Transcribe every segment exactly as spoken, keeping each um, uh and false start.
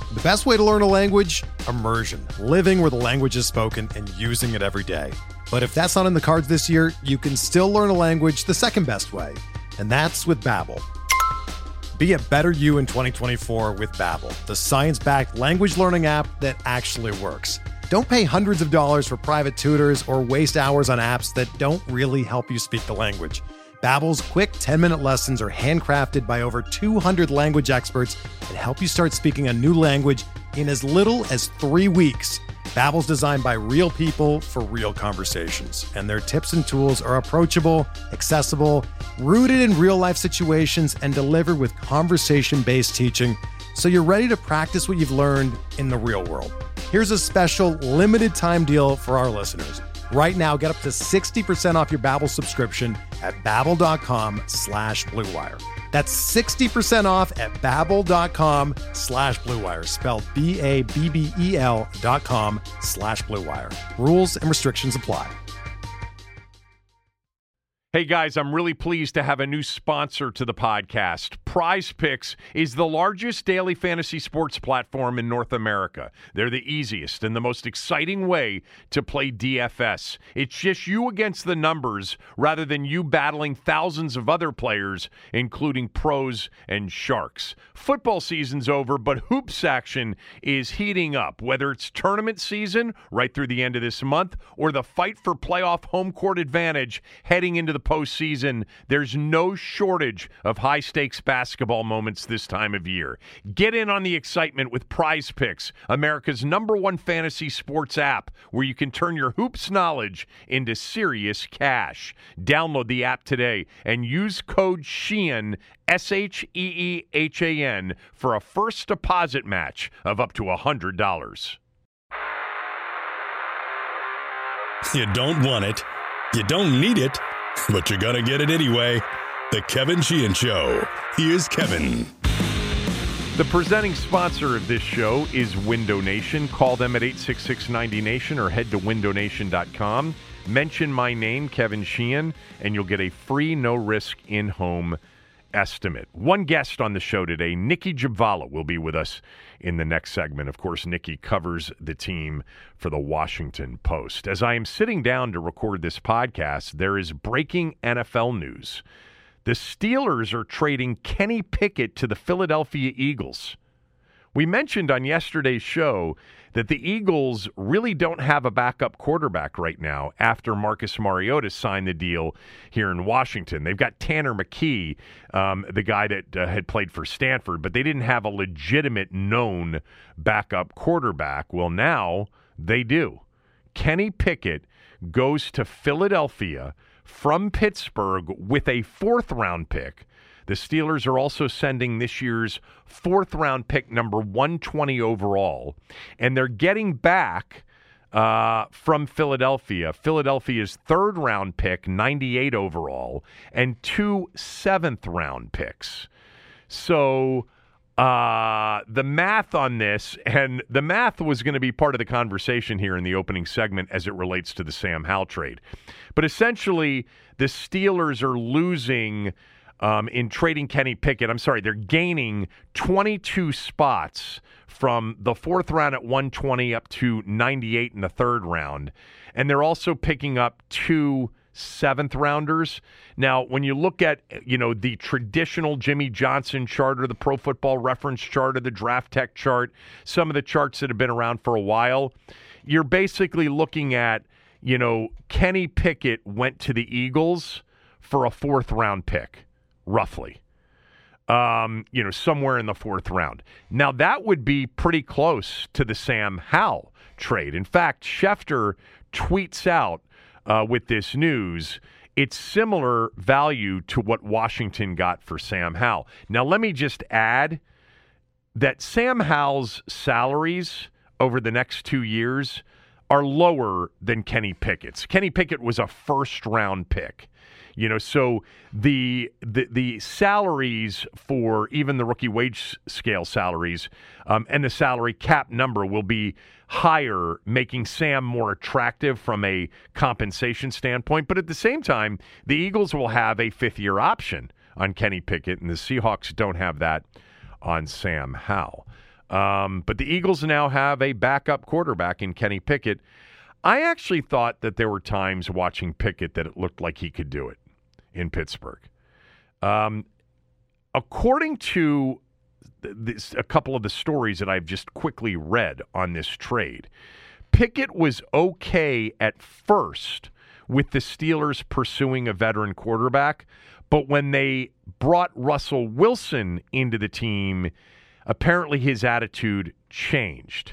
The best way to learn a language? Immersion. Living where the language is spoken and using it every day. But if that's not in the cards this year, you can still learn a language the second best way, and that's with Babbel. Be a better you in twenty twenty-four with Babbel, the science-backed language learning app that actually works. Don't pay hundreds of dollars for private tutors or waste hours on apps that don't really help you speak the language. Babbel's quick ten-minute lessons are handcrafted by over two hundred language experts and help you start speaking a new language in as little as three weeks. Babbel's designed by real people for real conversations, and their tips and tools are approachable, accessible, rooted in real-life situations, and delivered with conversation-based teaching, so you're ready to practice what you've learned in the real world. Here's a special limited-time deal for our listeners. Right now, get up to sixty percent off your Babbel subscription at babbel.com slash Blue Wire. That's sixty percent off at babbel.com slash Blue Wire, spelled B A B B E L dot com slash Blue Wire. Rules and restrictions apply. Hey guys, I'm really pleased to have a new sponsor to the podcast. Prize Picks is the largest daily fantasy sports platform in North America. They're the easiest and the most exciting way to play D F S. It's just you against the numbers rather than you battling thousands of other players, including pros and sharks. Football season's over, but hoops action is heating up, whether it's tournament season right through the end of this month or the fight for playoff home court advantage heading into the postseason. There's no shortage of high-stakes basketball moments this time of year. Get in on the excitement with Prize Picks, America's number one fantasy sports app, where you can turn your hoops knowledge into serious cash. Download the app today and use code SHEEHAN, S H E E H A N, for a first deposit match of up to one hundred dollars. You don't want it. You don't need it. But you're going to get it anyway. The Kevin Sheehan Show. Here's Kevin. The presenting sponsor of this show is Window Nation. Call them at eight six six, ninety nation or head to window nation dot com. Mention my name, Kevin Sheehan, and you'll get a free no-risk in-home estimate. One guest on the show today, Nikki Jhabvala, will be with us in the next segment. Of course, Nikki covers the team for the Washington Post. As I am sitting down to record this podcast, there is breaking N F L news. The Steelers are trading Kenny Pickett to the Philadelphia Eagles. We mentioned on yesterday's show that the Eagles really don't have a backup quarterback right now after Marcus Mariota signed the deal here in Washington. They've got Tanner McKee, um, the guy that uh, had played for Stanford, but they didn't have a legitimate known backup quarterback. Well, now they do. Kenny Pickett goes to Philadelphia from Pittsburgh with a fourth-round pick. The Steelers are also sending this year's fourth-round pick, number one twenty overall, and they're getting back uh, from Philadelphia, Philadelphia's third-round pick, ninety-eight overall, and two seventh-round picks. So uh, the math on this, and the math was going to be part of the conversation here in the opening segment as it relates to the Sam Howell trade. But essentially, the Steelers are losing... Um, in trading Kenny Pickett, I'm sorry, they're gaining twenty-two spots from the fourth round at one twenty up to ninety-eight in the third round. And they're also picking up two seventh rounders. Now, when you look at, you know, the traditional Jimmy Johnson chart or the Pro Football Reference chart or the Draft Tech chart, some of the charts that have been around for a while, you're basically looking at, you know, Kenny Pickett went to the Eagles for a fourth round pick. Roughly, um, you know, somewhere in the fourth round. Now, that would be pretty close to the Sam Howell trade. In fact, Schefter tweets out uh, with this news, it's similar value to what Washington got for Sam Howell. Now, let me just add that Sam Howell's salaries over the next two years are lower than Kenny Pickett's. Kenny Pickett was a first-round pick. You know, so the, the the salaries for even the rookie wage scale salaries um, and the salary cap number will be higher, making Sam more attractive from a compensation standpoint. But at the same time, the Eagles will have a fifth-year option on Kenny Pickett, and the Seahawks don't have that on Sam Howell. Um, but the Eagles now have a backup quarterback in Kenny Pickett. I actually thought that there were times watching Pickett that it looked like he could do it in Pittsburgh. Um, according to this, a couple of the stories that I've just quickly read on this trade, Pickett was okay at first with the Steelers pursuing a veteran quarterback, but when they brought Russell Wilson into the team, apparently his attitude changed.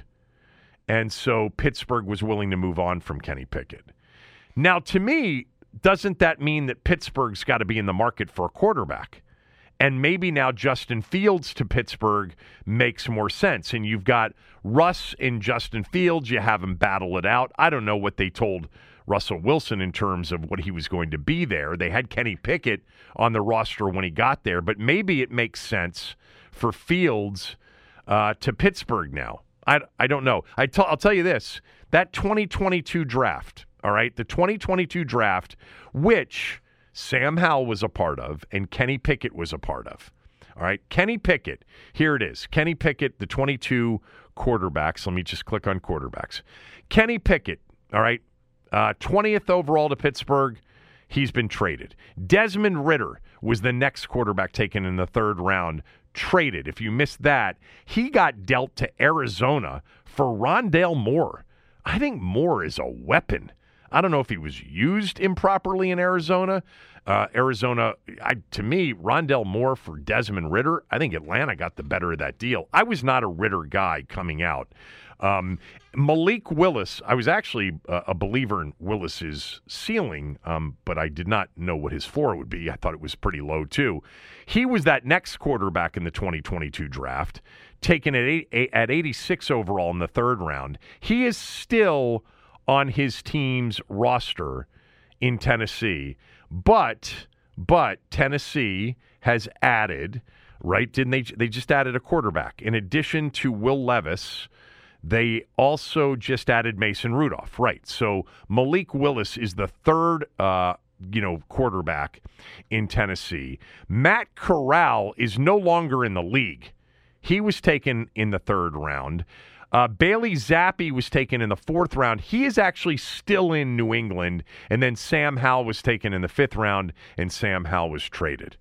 And so Pittsburgh was willing to move on from Kenny Pickett. Now, to me, doesn't that mean that Pittsburgh's got to be in the market for a quarterback? And maybe now Justin Fields to Pittsburgh makes more sense. And you've got Russ and Justin Fields. You have them battle it out. I don't know what they told Russell Wilson in terms of what he was going to be there. They had Kenny Pickett on the roster when he got there. But maybe it makes sense for Fields uh, to Pittsburgh now. I, I don't know. I t- I'll tell you this. That twenty twenty-two draft, all right, the twenty twenty-two draft, which Sam Howell was a part of and Kenny Pickett was a part of. All right, Kenny Pickett, here it is. Kenny Pickett, the twenty-two quarterbacks. Let me just click on quarterbacks. Kenny Pickett, all right, uh, twentieth overall to Pittsburgh. He's been traded. Desmond Ridder was the next quarterback taken in the third round, traded. If you missed that, he got dealt to Arizona for Rondale Moore. I think Moore is a weapon. I don't know if he was used improperly in Arizona. Uh, Arizona, I, to me, Rondale Moore for Desmond Ridder, I think Atlanta got the better of that deal. I was not a Ridder guy coming out. Um, Malik Willis, I was actually a, a believer in Willis's ceiling, um, but I did not know what his floor would be. I thought it was pretty low, too. He was that next quarterback in the twenty twenty-two draft, taken at, eight, at eighty-six overall in the third round. He is still on his team's roster in Tennessee, but but Tennessee has added, right? Didn't they? They just added a quarterback. In addition to Will Levis, they also just added Mason Rudolph, right? So Malik Willis is the third, uh, you know, quarterback in Tennessee. Matt Corral is no longer in the league. He was taken in the third round. Uh, Bailey Zappi was taken in the fourth round. He is actually still in New England. And then Sam Howell was taken in the fifth round, and Sam Howell was traded.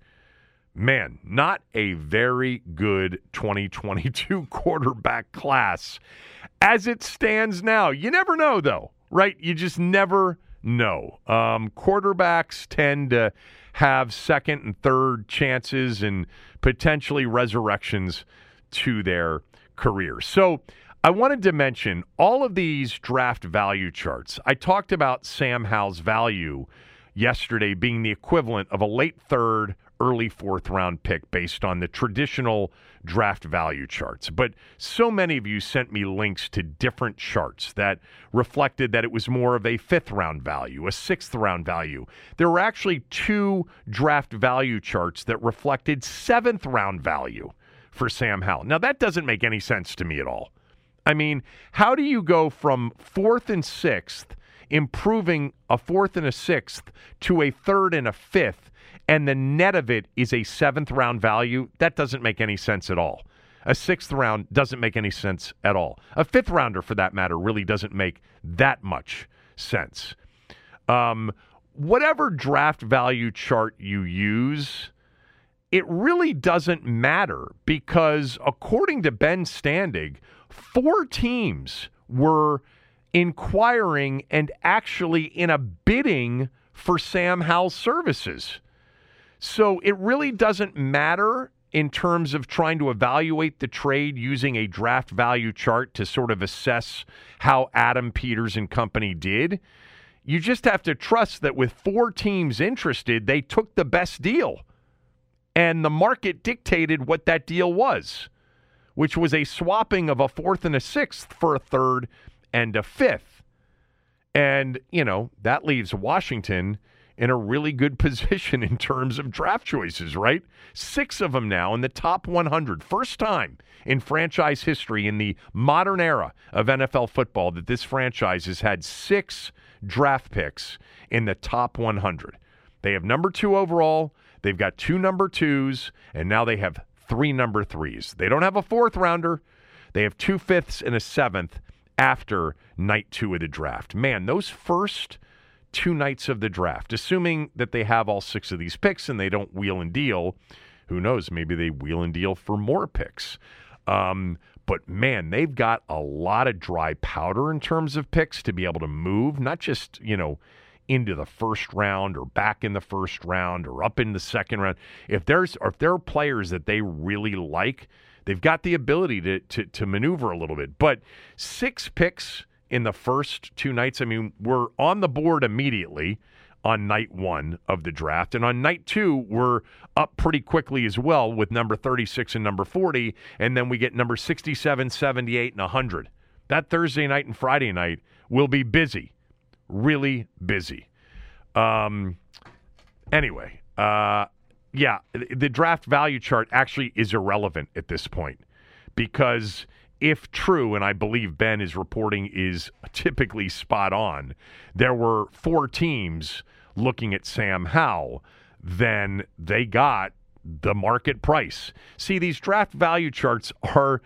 Man, not a very good twenty twenty-two quarterback class as it stands now. You never know, though, right? You just never know. Um, quarterbacks tend to have second and third chances and potentially resurrections to their careers. So I wanted to mention all of these draft value charts. I talked about Sam Howell's value yesterday being the equivalent of a late third, early fourth round pick based on the traditional draft value charts. But so many of you sent me links to different charts that reflected that it was more of a fifth round value, a sixth round value. There were actually two draft value charts that reflected seventh round value for Sam Howell. Now, that doesn't make any sense to me at all. I mean, how do you go from fourth and sixth, improving a fourth and a sixth, to a third and a fifth, and the net of it is a seventh round value? That doesn't make any sense at all. A sixth round doesn't make any sense at all. A fifth rounder, for that matter, really doesn't make that much sense. Um, whatever draft value chart you use, it really doesn't matter because, according to Ben Standig, four teams were inquiring and actually in a bidding for Sam Howell's services. So it really doesn't matter in terms of trying to evaluate the trade using a draft value chart to sort of assess how Adam Peters and company did. You just have to trust that with four teams interested, they took the best deal. And the market dictated what that deal was, which was a swapping of a fourth and a sixth for a third and a fifth. And, you know, that leaves Washington in a really good position in terms of draft choices, right? Six of them now in the top one hundred. First time in franchise history in the modern era of N F L football that this franchise has had six draft picks in the top one hundred. They have number two overall. They've got two number twos, and now they have three number threes. They don't have a fourth rounder. They have two fifths and a seventh after night two of the draft. Man, those first two nights of the draft, assuming that they have all six of these picks and they don't wheel and deal, who knows, maybe they wheel and deal for more picks. Um, but, man, they've got a lot of dry powder in terms of picks to be able to move, not just, you know, into the first round or back in the first round or up in the second round. If there's or if there are players that they really like, they've got the ability to, to, to maneuver a little bit. But six picks in the first two nights, I mean, we're on the board immediately on night one of the draft. And on night two, we're up pretty quickly as well with number thirty-six and number forty. And then we get number sixty-seven, seventy-eight, and one hundred. That Thursday night and Friday night will be busy. Really busy. Um, anyway, uh, yeah, the draft value chart actually is irrelevant at this point because if true, and I believe Ben is reporting is typically spot on, there were four teams looking at Sam Howell, then they got the market price. See, these draft value charts are,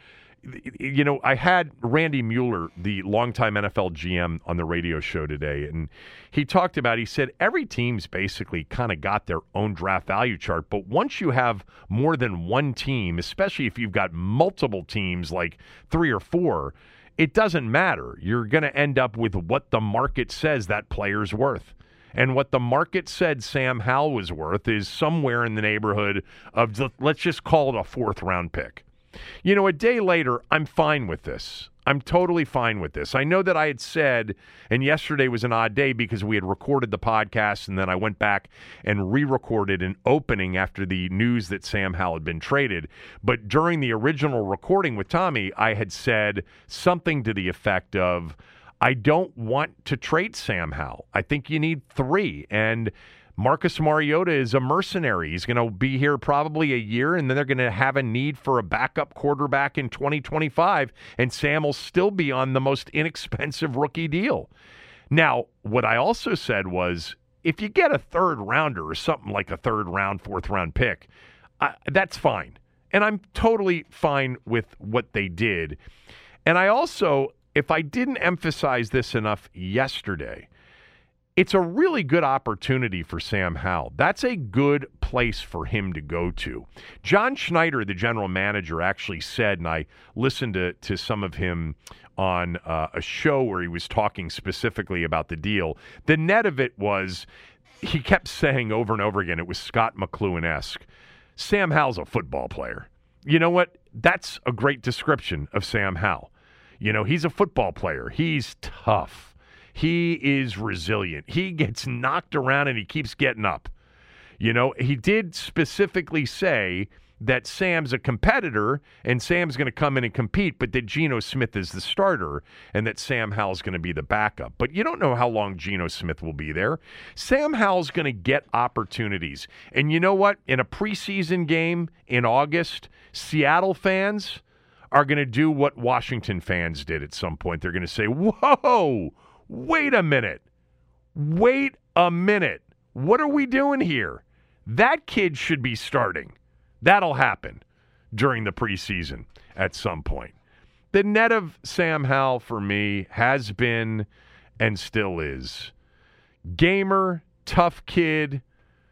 you know, I had Randy Mueller, the longtime N F L G M, on the radio show today, and he talked about, he said, every team's basically kind of got their own draft value chart, but once you have more than one team, especially if you've got multiple teams, like three or four, it doesn't matter. You're going to end up with what the market says that player's worth. And what the market said Sam Howell was worth is somewhere in the neighborhood of, let's just call it a fourth round pick. You know, a day later, I'm fine with this. I'm totally fine with this. I know that I had said, and yesterday was an odd day because we had recorded the podcast, and then I went back and re-recorded an opening after the news that Sam Howell had been traded. But during the original recording with Tommy, I had said something to the effect of, I don't want to trade Sam Howell. I think you need three. And Marcus Mariota is a mercenary. He's going to be here probably a year, and then they're going to have a need for a backup quarterback in twenty twenty-five, and Sam will still be on the most inexpensive rookie deal. Now, what I also said was, if you get a third rounder or something like a third round, fourth round pick, uh, that's fine. And I'm totally fine with what they did. And I also, if I didn't emphasize this enough yesterday, it's a really good opportunity for Sam Howell. That's a good place for him to go to. John Schneider, the general manager, actually said, and I listened to, to some of him on uh, a show where he was talking specifically about the deal. The net of it was, he kept saying over and over again, it was Scott McLuhan-esque, Sam Howell's a football player. You know what? That's a great description of Sam Howell. You know, he's a football player. He's tough. He is resilient. He gets knocked around and he keeps getting up. You know, he did specifically say that Sam's a competitor and Sam's going to come in and compete, but that Geno Smith is the starter and that Sam Howell's going to be the backup. But you don't know how long Geno Smith will be there. Sam Howell's going to get opportunities. And you know what? In a preseason game in August, Seattle fans are going to do what Washington fans did at some point. They're going to say, whoa, wait a minute. Wait a minute. What are we doing here? That kid should be starting. That'll happen during the preseason at some point. The net of Sam Howell for me has been and still is gamer, tough kid,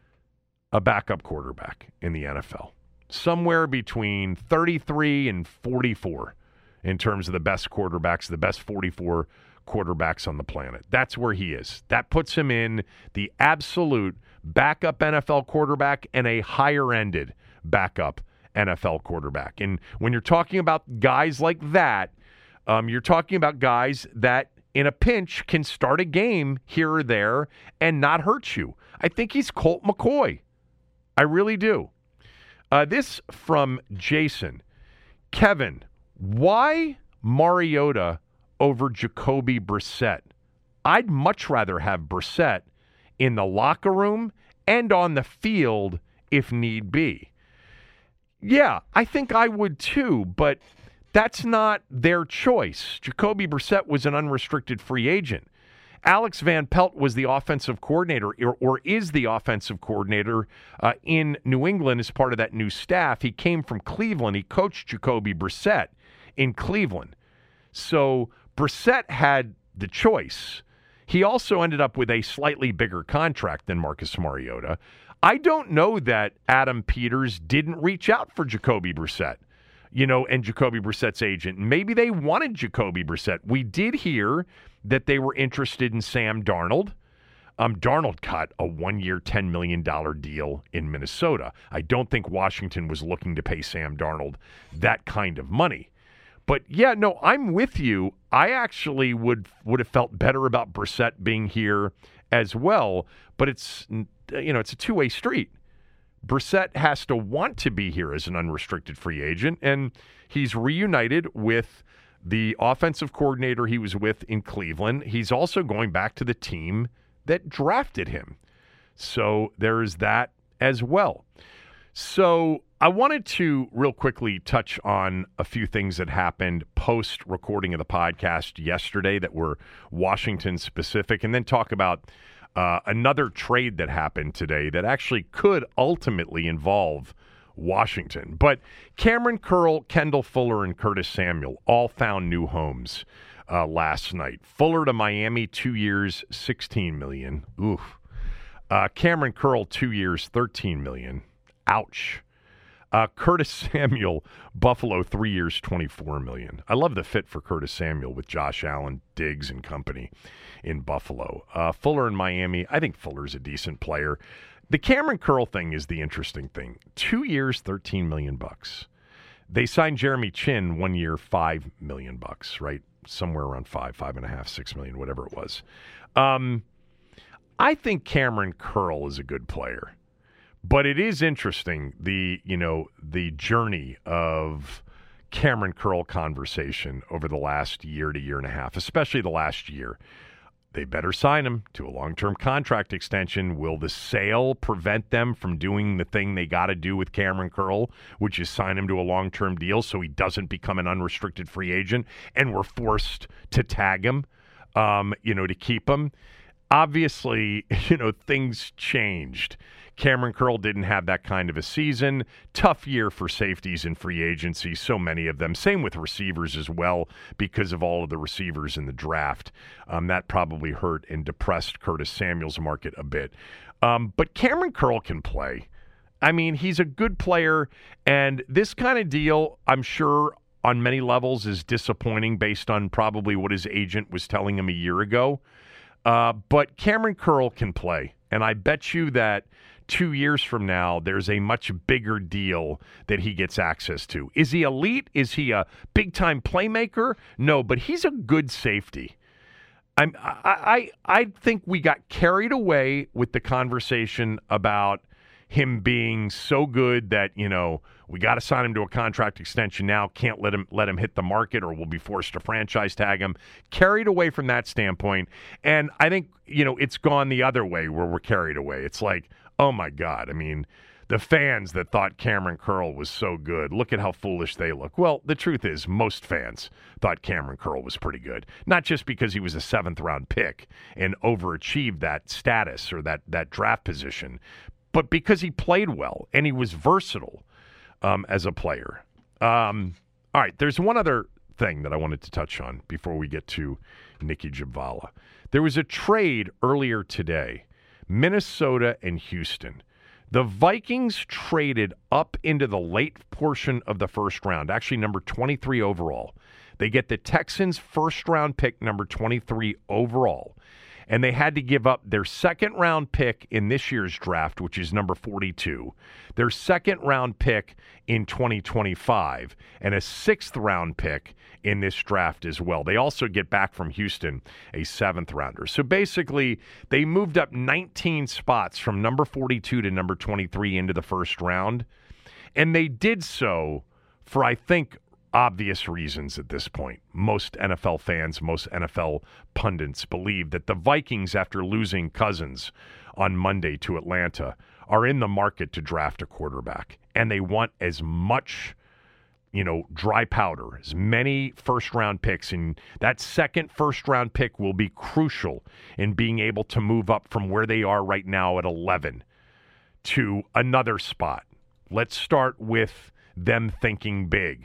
a backup quarterback in the N F L. Somewhere between thirty-three and forty-four in terms of the best quarterbacks, the best forty-four quarterbacks on the planet. That's where he is. That puts him in the absolute backup N F L quarterback and a higher-ended backup N F L quarterback. And when you're talking about guys like that, um, you're talking about guys that in a pinch can start a game here or there and not hurt you. I think he's Colt McCoy. I really do. Uh, this from Jason. Kevin, why Mariota over Jacoby Brissett? I'd much rather have Brissett in the locker room and on the field if need be. Yeah, I think I would too, but that's not their choice. Jacoby Brissett was an unrestricted free agent. Alex Van Pelt was the offensive coordinator, or, or is the offensive coordinator uh, in New England as part of that new staff. He came from Cleveland. He coached Jacoby Brissett. in Cleveland. So Brissett had the choice. He also ended up with a slightly bigger contract than Marcus Mariota. I don't know that Adam Peters didn't reach out for Jacoby Brissett, you know, and Jacoby Brissett's agent. Maybe they wanted Jacoby Brissett. We did hear that they were interested in Sam Darnold. Um, Darnold got a one-year, ten million dollars deal in Minnesota. I don't think Washington was looking to pay Sam Darnold that kind of money. But, yeah, no, I'm with you. I actually would would have felt better about Brissett being here as well. But it's, you know, it's a two-way street. Brissett has to want to be here as an unrestricted free agent, and he's reunited with the offensive coordinator he was with in Cleveland. He's also going back to the team that drafted him. So there is that as well. So I wanted to real quickly touch on a few things that happened post-recording of the podcast yesterday that were Washington-specific, and then talk about uh, another trade that happened today that actually could ultimately involve Washington. But Cameron Curl, Kendall Fuller, and Curtis Samuel all found new homes uh, last night. Fuller to Miami, two years, sixteen million dollars. Oof. Uh, Cameron Curl, two years, thirteen million dollars. Ouch. Uh, Curtis Samuel, Buffalo, three years, twenty-four million dollars. I love the fit for Curtis Samuel with Josh Allen, Diggs, and company in Buffalo. Uh, Fuller in Miami, I think Fuller's a decent player. The Cameron Curl thing is the interesting thing. Two years, thirteen million bucks. They signed Jeremy Chin one year, five million bucks, right? Somewhere around five, five and a half, six million, whatever it was. Um, I think Cameron Curl is a good player. But it is interesting, the, you know, the journey of Cameron Curl conversation over the last year to year and a half, especially the last year. They better sign him to a long-term contract extension. Will the sale prevent them from doing the thing they got to do with Cameron Curl, which is sign him to a long-term deal so he doesn't become an unrestricted free agent and we're forced to tag him, um, you know, to keep him? Obviously, you know, things changed. Cameron Curl didn't have that kind of a season. Tough year for safeties in free agency, so many of them. Same with receivers as well, because of all of the receivers in the draft. Um, that probably hurt and depressed Curtis Samuel's market a bit. Um, but Cameron Curl can play. I mean, he's a good player, and this kind of deal, I'm sure, on many levels is disappointing based on probably what his agent was telling him a year ago. Uh, but Cameron Curl can play, and I bet you that two years from now, there's a much bigger deal that he gets access to. Is he elite? Is he a big-time playmaker? No, but he's a good safety. I'm, I, I, I think we got carried away with the conversation about him being so good that, you know, we got to sign him to a contract extension now, can't let him let him hit the market or we'll be forced to franchise tag him. Carried away from that standpoint. And I think, you know, it's gone the other way where we're carried away. It's like, oh my God, I mean, the fans that thought Cameron Curl was so good, look at how foolish they look. Well, the truth is most fans thought Cameron Curl was pretty good. Not just because he was a seventh round pick and overachieved that status or that, that draft position, but because he played well and he was versatile um, as a player. Um, all right, there's one other thing that I wanted to touch on before we get to Nicky Jhabvala. There was a trade earlier today, Minnesota and Houston. The Vikings traded up into the late portion of the first round, actually number twenty-three overall. They get the Texans' first-round pick, number twenty-three overall. And they had to give up their second-round pick in this year's draft, which is number forty-two, their second-round pick in twenty twenty-five, and a sixth-round pick in this draft as well. They also get back from Houston a seventh-rounder. So basically, they moved up nineteen spots from number forty-two to number twenty-three into the first round, and they did so for, I think, obvious reasons at this point. Most N F L fans, most N F L pundits believe that the Vikings, after losing Cousins on Monday to Atlanta, are in the market to draft a quarterback. And they want as much, you know, dry powder, as many first-round picks. And that second first-round pick will be crucial in being able to move up from where they are right now at eleven to another spot. Let's start with them thinking big.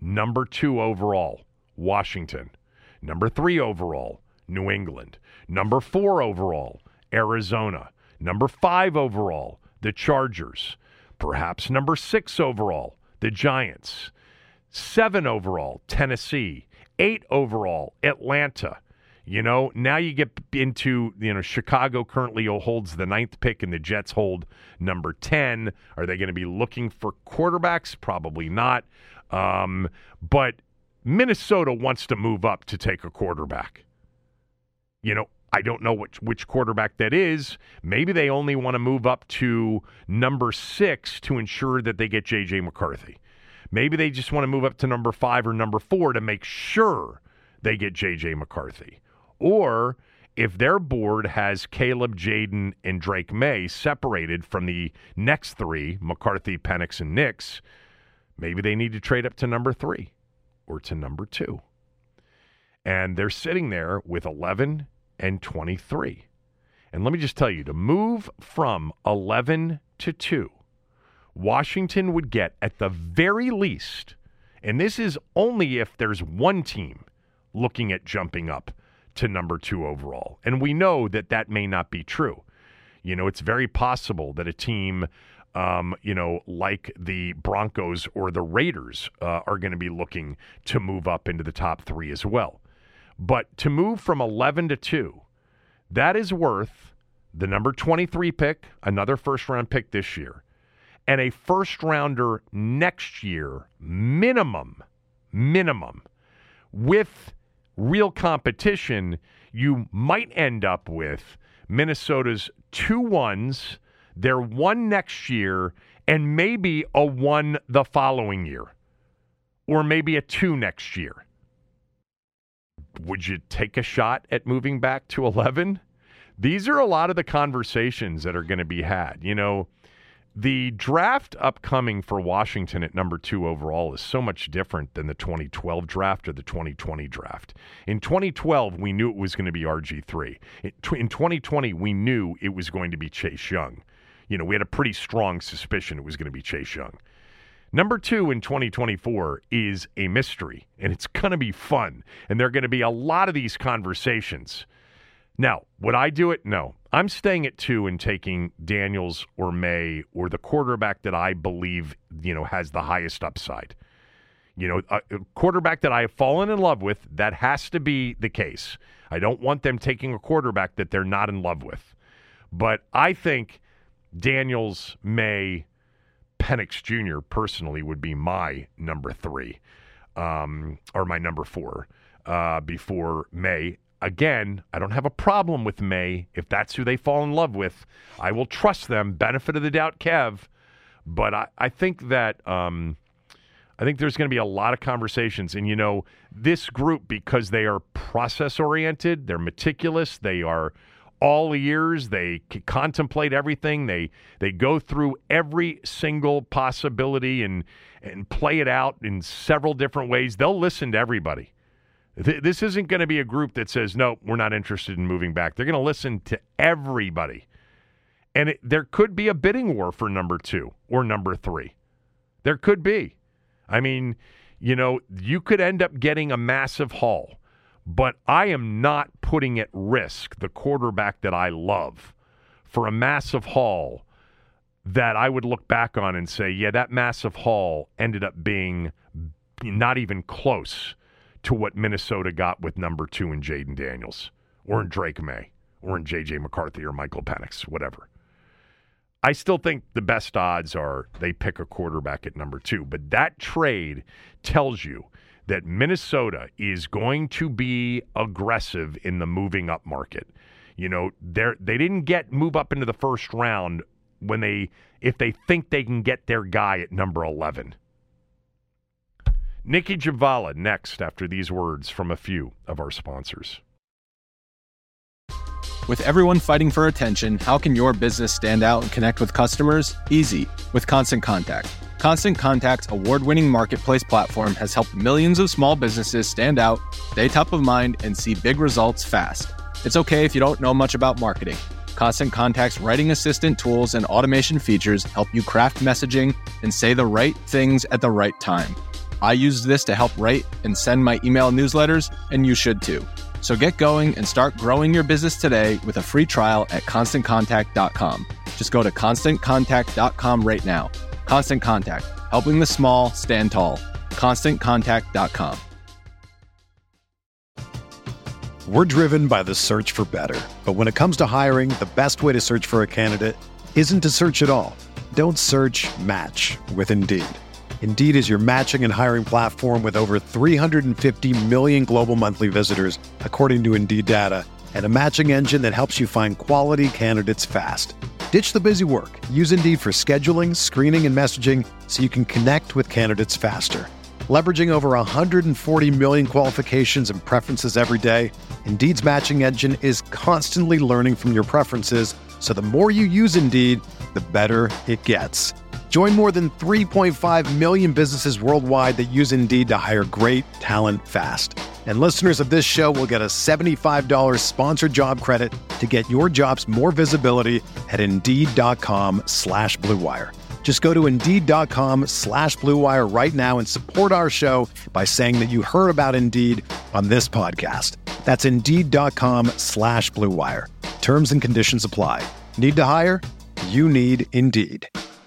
Number two overall, Washington. Number three overall, New England. Number four overall, Arizona. Number five overall, the Chargers. Perhaps number six overall, the Giants. Seven overall, Tennessee. Eight overall, Atlanta. You know, now you get into, you know, Chicago currently holds the ninth pick and the Jets hold number ten. Are they going to be looking for quarterbacks? Probably not. Um, but Minnesota wants to move up to take a quarterback. You know, I don't know which, which quarterback that is. Maybe they only want to move up to number six to ensure that they get J J McCarthy. Maybe they just want to move up to number five or number four to make sure they get J J McCarthy. Or if their board has Caleb, Jaden, and Drake May separated from the next three, McCarthy, Penix, and Nix, maybe they need to trade up to number three or to number two. And they're sitting there with eleven and twenty-three. And let me just tell you, to move from eleven to two, Washington would get at the very least, and this is only if there's one team looking at jumping up to number two overall. And we know that that may not be true. You know, it's very possible that a team, um, you know, like the Broncos or the Raiders uh, are going to be looking to move up into the top three as well. But to move from eleven to two, that is worth the number twenty-three pick, another first-round pick this year, and a first-rounder next year, minimum, minimum. With real competition, you might end up with Minnesota's two ones, their one next year, and maybe a one the following year, or maybe a two next year. Would you take a shot at moving back to eleven? These are a lot of the conversations that are going to be had. You know, the draft upcoming for Washington at number two overall is so much different than the twenty twelve draft or the twenty twenty draft. In twenty twelve, we knew it was going to be R G three. In twenty twenty, we knew it was going to be Chase Young. You know, we had a pretty strong suspicion it was going to be Chase Young. Number two in twenty twenty-four is a mystery, and it's going to be fun. And there are going to be a lot of these conversations. Now, would I do it? No. I'm staying at two and taking Daniels or May or the quarterback that I believe, you know, has the highest upside. You know, a, a quarterback that I have fallen in love with, that has to be the case. I don't want them taking a quarterback that they're not in love with. But I think Daniels, May, Penix Junior personally would be my number three um, or my number four uh, before May. Again, I don't have a problem with May. If that's who they fall in love with, I will trust them. Benefit of the doubt, Kev. But I, I think that um, I think there's going to be a lot of conversations. And, you know, this group, because they are process-oriented, they're meticulous, they are all ears, they c- contemplate everything, they they go through every single possibility and and play it out in several different ways. They'll listen to everybody. This isn't going to be a group that says, no, we're not interested in moving back. They're going to listen to everybody. And it, there could be a bidding war for number two or number three. There could be. I mean, you know, you could end up getting a massive haul. But I am not putting at risk the quarterback that I love for a massive haul that I would look back on and say, yeah, that massive haul ended up being not even close to what Minnesota got with number two in Jaden Daniels or in Drake May or in J J McCarthy or Michael Penix, whatever. I still think the best odds are they pick a quarterback at number two. But that trade tells you that Minnesota is going to be aggressive in the moving up market. You know, they they didn't get move up into the first round when they if they think they can get their guy at number eleven. Nikki Javala next after these words from a few of our sponsors. With everyone fighting for attention, how can your business stand out and connect with customers? Easy, with Constant Contact. Constant Contact's award-winning marketplace platform has helped millions of small businesses stand out, stay top of mind, and see big results fast. It's okay if you don't know much about marketing. Constant Contact's writing assistant tools and automation features help you craft messaging and say the right things at the right time. I used this to help write and send my email newsletters, and you should too. So get going and start growing your business today with a free trial at constant contact dot com. Just go to constant contact dot com right now. Constant Contact, helping the small stand tall. constant contact dot com. We're driven by the search for better. But when it comes to hiring, the best way to search for a candidate isn't to search at all. Don't search, match with Indeed. Indeed is your matching and hiring platform with over three hundred fifty million global monthly visitors, according to Indeed data, and a matching engine that helps you find quality candidates fast. Ditch the busy work. Use Indeed for scheduling, screening, and messaging so you can connect with candidates faster. Leveraging over one hundred forty million qualifications and preferences every day, Indeed's matching engine is constantly learning from your preferences, so the more you use Indeed, the better it gets. Join more than three point five million businesses worldwide that use Indeed to hire great talent fast. And listeners of this show will get a seventy-five dollars sponsored job credit to get your jobs more visibility at Indeed.com slash Blue Wire. Just go to Indeed.com slash Blue Wire right now and support our show by saying that you heard about Indeed on this podcast. That's Indeed.com slash Blue Wire. Terms and conditions apply. Need to hire? You need Indeed.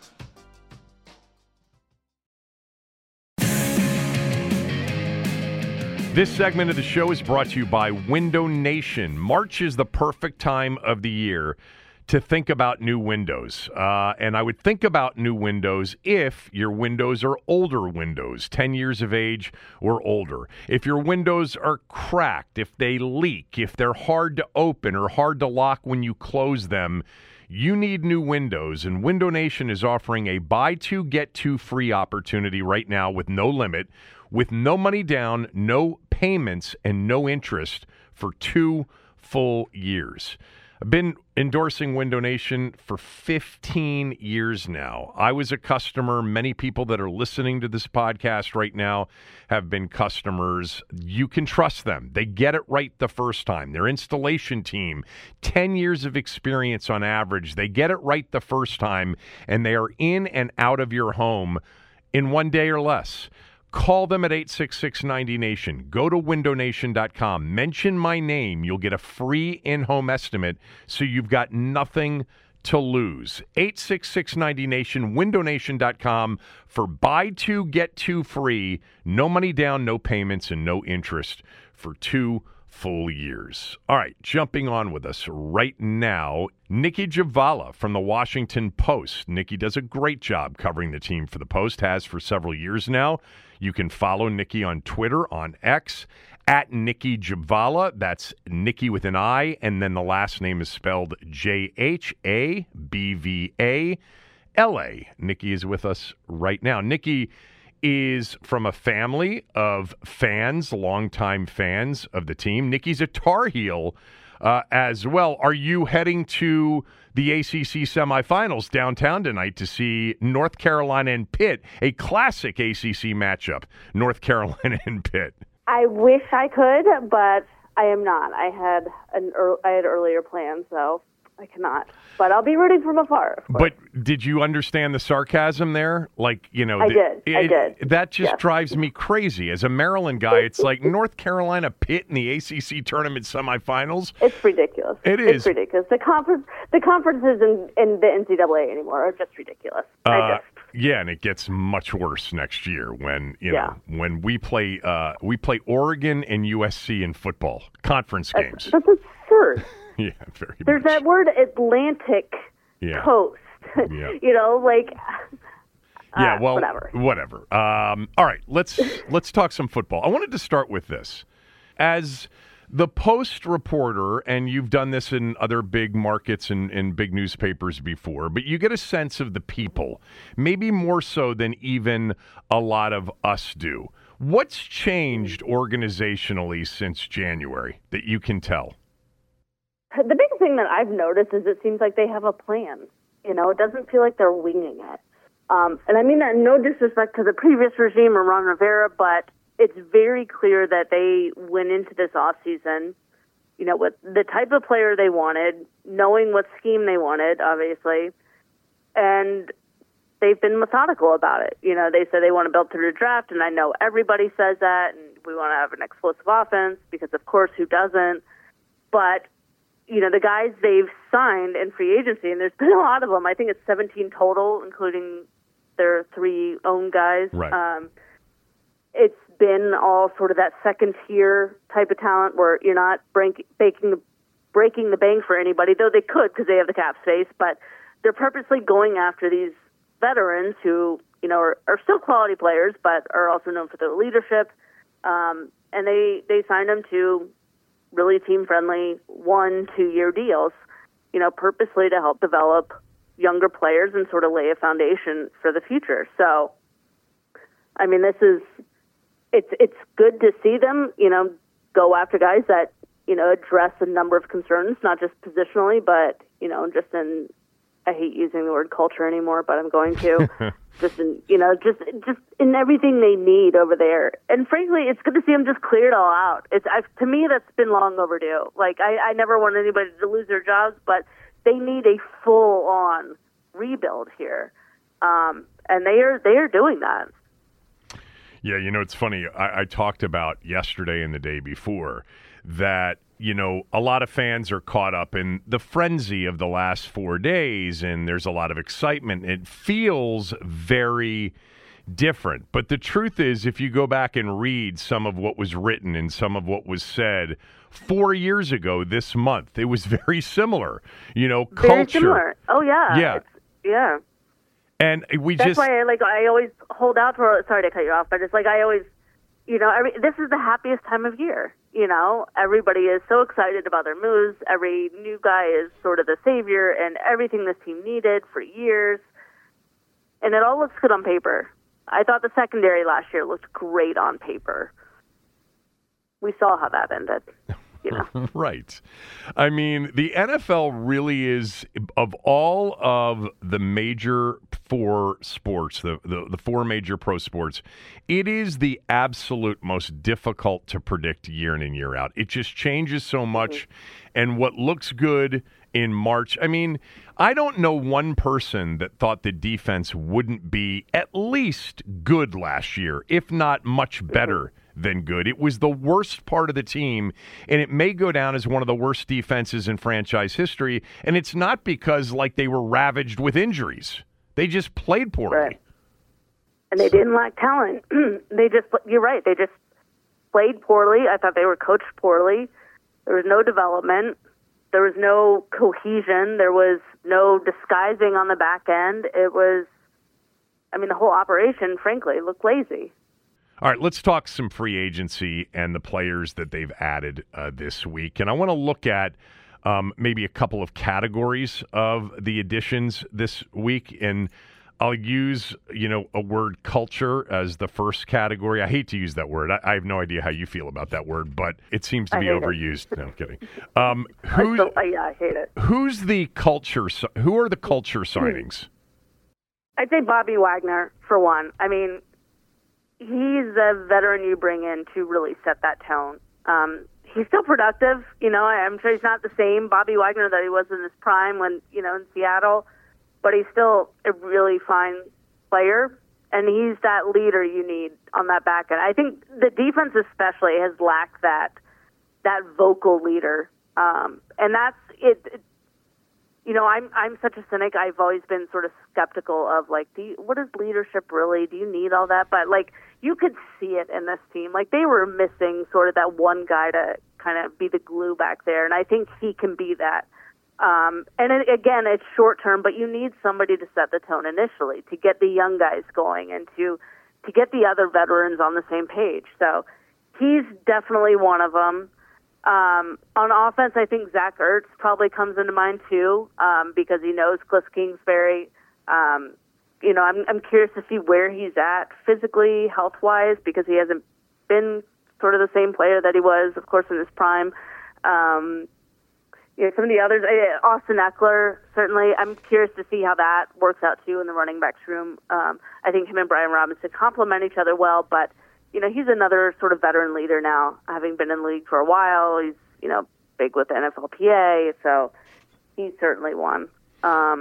This segment of the show is brought to you by Window Nation. March is the perfect time of the year to think about new windows. Uh, and I would think about new windows if your windows are older windows, ten years of age or older. If your windows are cracked, if they leak, if they're hard to open or hard to lock when you close them, you need new windows. And Window Nation is offering a buy two, get two free opportunity right now with no limit, with no money down, no payments, and no interest for two full years. I've been endorsing Window Nation for fifteen years now. I was a customer. Many people that are listening to this podcast right now have been customers. You can trust them. They get it right the first time. Their installation team, ten years of experience on average. They get it right the first time, and they are in and out of your home in one day or less. Call them at eight six six ninety nation. Go to window nation dot com. Mention my name. You'll get a free in-home estimate, so you've got nothing to lose. eight six six ninety nation, window nation dot com for buy two, get two free. No money down, no payments, and no interest for two full years. All right, jumping on with us right now, Nikki Jhabvala from the Washington Post. Nikki does a great job covering the team for the Post, has for several years now. You can follow Nikki on Twitter, on X, at Nikki Jhabvala. That's Nikki with an I, and then the last name is spelled J H A B V A L A. Nikki is with us right now. Nikki is from a family of fans, longtime fans of the team. Nikki's a Tar Heel uh, as well. Are you heading to the A C C semifinals downtown tonight to see North Carolina and Pitt, a classic A C C matchup, North Carolina and Pitt? I wish I could, but I am not. I had an er- I had earlier plans, so I cannot. But I'll be rooting from afar. But did you understand the sarcasm there? Like, you know, I the, did. It, I did. That just yes. drives me crazy. As a Maryland guy, it's like North Carolina Pitt in the A C C tournament semifinals. It's ridiculous. It is. It's ridiculous. The conference, the conferences in, in the N C double A anymore are just ridiculous. Uh, I just, yeah, and it gets much worse next year when you yeah. know when we play uh, we play Oregon and U S C in football conference games. That's, that's absurd. Yeah, very There's much. that word Atlantic yeah. coast. Yeah. You know, like yeah, uh, well, whatever. Whatever. Um, all right, let's let's talk some football. I wanted to start with this. As the Post reporter, and you've done this in other big markets and, and big newspapers before, but you get a sense of the people, maybe more so than even a lot of us do. What's changed organizationally since January that you can tell? The big thing that I've noticed is it seems like they have a plan. You know, it doesn't feel like they're winging it. Um, and I mean that no disrespect to the previous regime or Ron Rivera, but it's very clear that they went into this offseason, you know, with the type of player they wanted, knowing what scheme they wanted, obviously, and they've been methodical about it. You know, they say they want to build through the draft, and I know everybody says that, and we want to have an explosive offense because, of course, who doesn't? But, you know, the guys they've signed in free agency, and there's been a lot of them. I think it's seventeen total, including their three own guys. Right. Um, it's been all sort of that second-tier type of talent where you're not break, baking the, breaking the bank for anybody, though they could because they have the cap space, but they're purposely going after these veterans who, you know, are, are still quality players, but are also known for their leadership. Um, and they, they signed them to really team-friendly one, two-year deals, you know, purposely to help develop younger players and sort of lay a foundation for the future. So, I mean, this is, it's it's good to see them, you know, go after guys that, you know, address a number of concerns, not just positionally, but, you know, just in, I hate using the word culture anymore, but I'm going to, just in, you know, just just in everything they need over there. And frankly, it's good to see them just clear it all out. It's I've, to me, that's been long overdue. Like, I, I never want anybody to lose their jobs, but they need a full-on rebuild here, um, and they are they are doing that. Yeah, you know, it's funny. I, I talked about yesterday and the day before that, you know, a lot of fans are caught up in the frenzy of the last four days, and there's a lot of excitement. It feels very different. But the truth is, if you go back and read some of what was written and some of what was said four years ago this month, it was very similar. You know, culture. Very similar. Oh, yeah. Yeah. It's, yeah. And we That's just... why I, like, I always hold out for, sorry to cut you off, but it's like I always, you know, every, this is the happiest time of year. You know, everybody is so excited about their moves. Every new guy is sort of the savior and everything this team needed for years. And it all looks good on paper. I thought the secondary last year looked great on paper. We saw how that ended. You know? Right. I mean, the N F L really is, of all of the major four sports, the, the, the four major pro sports, it is the absolute most difficult to predict year in and year out. It just changes so much. Mm-hmm. And what looks good in March, I mean, I don't know one person that thought the defense wouldn't be at least good last year, if not much better. Mm-hmm. than good. It was the worst part of the team, and it may go down as one of the worst defenses in franchise history, and it's not because, like, they were ravaged with injuries. They just played poorly. Right. And they didn't lack talent. They just, you're right, they just played poorly. I thought they were coached poorly. There was no development. There was no cohesion. There was no disguising on the back end. It was, I mean, the whole operation, frankly, looked lazy. All right, let's talk some free agency and the players that they've added uh, this week. And I want to look at um, maybe a couple of categories of the additions this week. And I'll use, you know, a word culture as the first category. I hate to use that word. I, I have no idea how you feel about that word, but it seems to I be hate overused. It. No, I'm kidding. Um, who's, I still, yeah, I hate it. Who's the culture? Who are the culture signings? I'd say Bobby Wagner, for one. I mean, he's a veteran you bring in to really set that tone. Um, he's still productive. You know, I'm sure he's not the same Bobby Wagner that he was in his prime when, you know, in Seattle, but he's still a really fine player, and he's that leader you need on that back end. I think the defense especially has lacked that that vocal leader, um, and that's it, it. You know, I'm I'm such a cynic. I've always been sort of skeptical of, like, do you, what is leadership really? Do you need all that? But, like, you could see it in this team. Like, they were missing sort of that one guy to kind of be the glue back there, and I think he can be that. Um, and it, again, it's short term, but you need somebody to set the tone initially, to get the young guys going and to to get the other veterans on the same page. So he's definitely one of them. Um, on offense, I think Zach Ertz probably comes into mind too, um, because he knows Cliff Kingsbury. Um, you know, I'm I'm curious to see where he's at physically, health wise, because he hasn't been sort of the same player that he was, of course, in his prime. Um, you know, some of the others, uh, Austin Eckler, certainly. I'm curious to see how that works out too in the running backs room. Um, I think him and Brian Robinson complement each other well, but you know, he's another sort of veteran leader now, having been in the league for a while. He's, you know, big with the N F L P A, so he's certainly one. Um,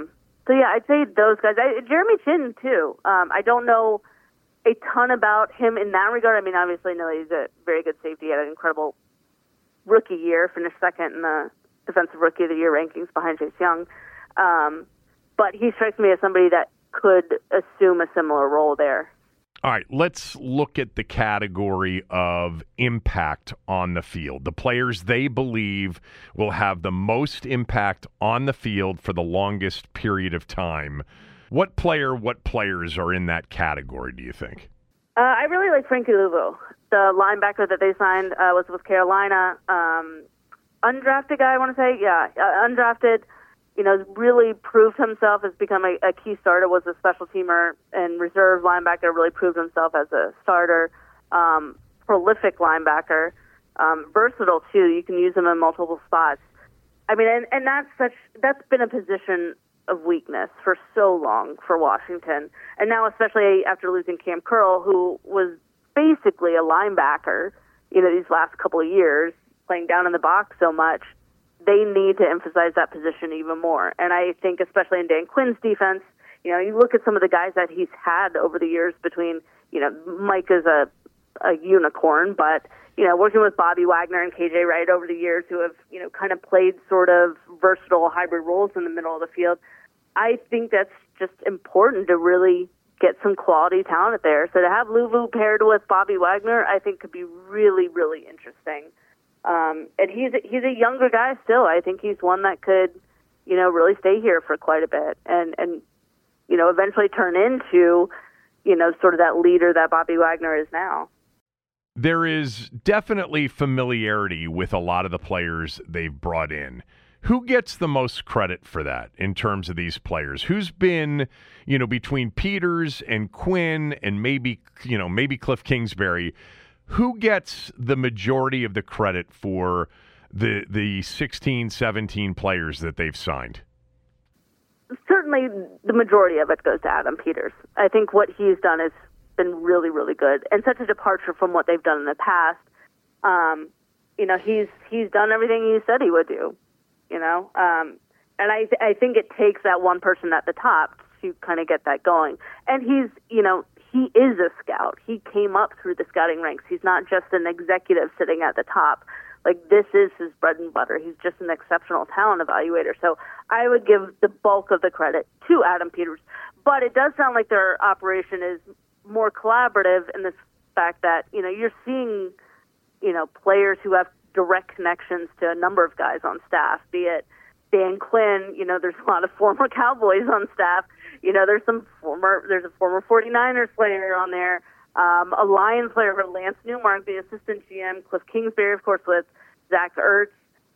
So, yeah, I'd say those guys. I, Jeremy Chin, too. Um, I don't know a ton about him in that regard. I mean, obviously, no, he's a very good safety. He had an incredible rookie year, finished second in the Defensive Rookie of the Year rankings behind Chase Young. Um, but he strikes me as somebody that could assume a similar role there. All right, let's look at the category of impact on the field. The players they believe will have the most impact on the field for the longest period of time. What player, what players are in that category, do you think? Uh, I really like Frankie Louvu. The linebacker that they signed uh, was with Carolina. Um, undrafted guy, I want to say. Yeah, uh, undrafted. You know, really proved himself, has become a, a key starter, was a special teamer and reserve linebacker, really proved himself as a starter. Um, prolific linebacker, um, versatile too. You can use him in multiple spots. I mean, and, and that's such, that's been a position of weakness for so long for Washington. And now, especially after losing Cam Curl, who was basically a linebacker, you know, these last couple of years, playing down in the box so much, they need to emphasize that position even more. And I think especially in Dan Quinn's defense, you know, you look at some of the guys that he's had over the years between, you know, Mike is a, a unicorn, but, you know, working with Bobby Wagner and K J Wright over the years who have, you know, kind of played sort of versatile hybrid roles in the middle of the field, I think that's just important to really get some quality talent there. So to have Louvu paired with Bobby Wagner, I think could be really, really interesting. Um, and he's he's a younger guy still. I think he's one that could, you know, really stay here for quite a bit and, and you know, eventually turn into, you know, sort of that leader that Bobby Wagner is now. There is definitely familiarity with a lot of the players they've brought in. Who gets the most credit for that in terms of these players? Who's been, you know, between Peters and Quinn and maybe, you know, maybe Cliff Kingsbury, who gets the majority of the credit for the the sixteen, seventeen players that they've signed? Certainly the majority of it goes to Adam Peters. I think what he's done has been really, really good and such a departure from what they've done in the past. Um, you know, he's he's done everything he said he would do, you know. Um, and I, th- I think it takes that one person at the top to kind of get that going. And he's, you know, he is a scout. He came up through the scouting ranks. He's not just an executive sitting at the top. Like, this is his bread and butter. He's just an exceptional talent evaluator. So I would give the bulk of the credit to Adam Peters. But it does sound like their operation is more collaborative in the fact that, you know, you're seeing, you know, players who have direct connections to a number of guys on staff, be it Dan Quinn. You know, there's a lot of former Cowboys on staff. You know, there's some former, there's a former forty-niners player on there, um, a Lions player, Lance Newmark, the assistant G M, Cliff Kingsbury, of course, with Zach Ertz.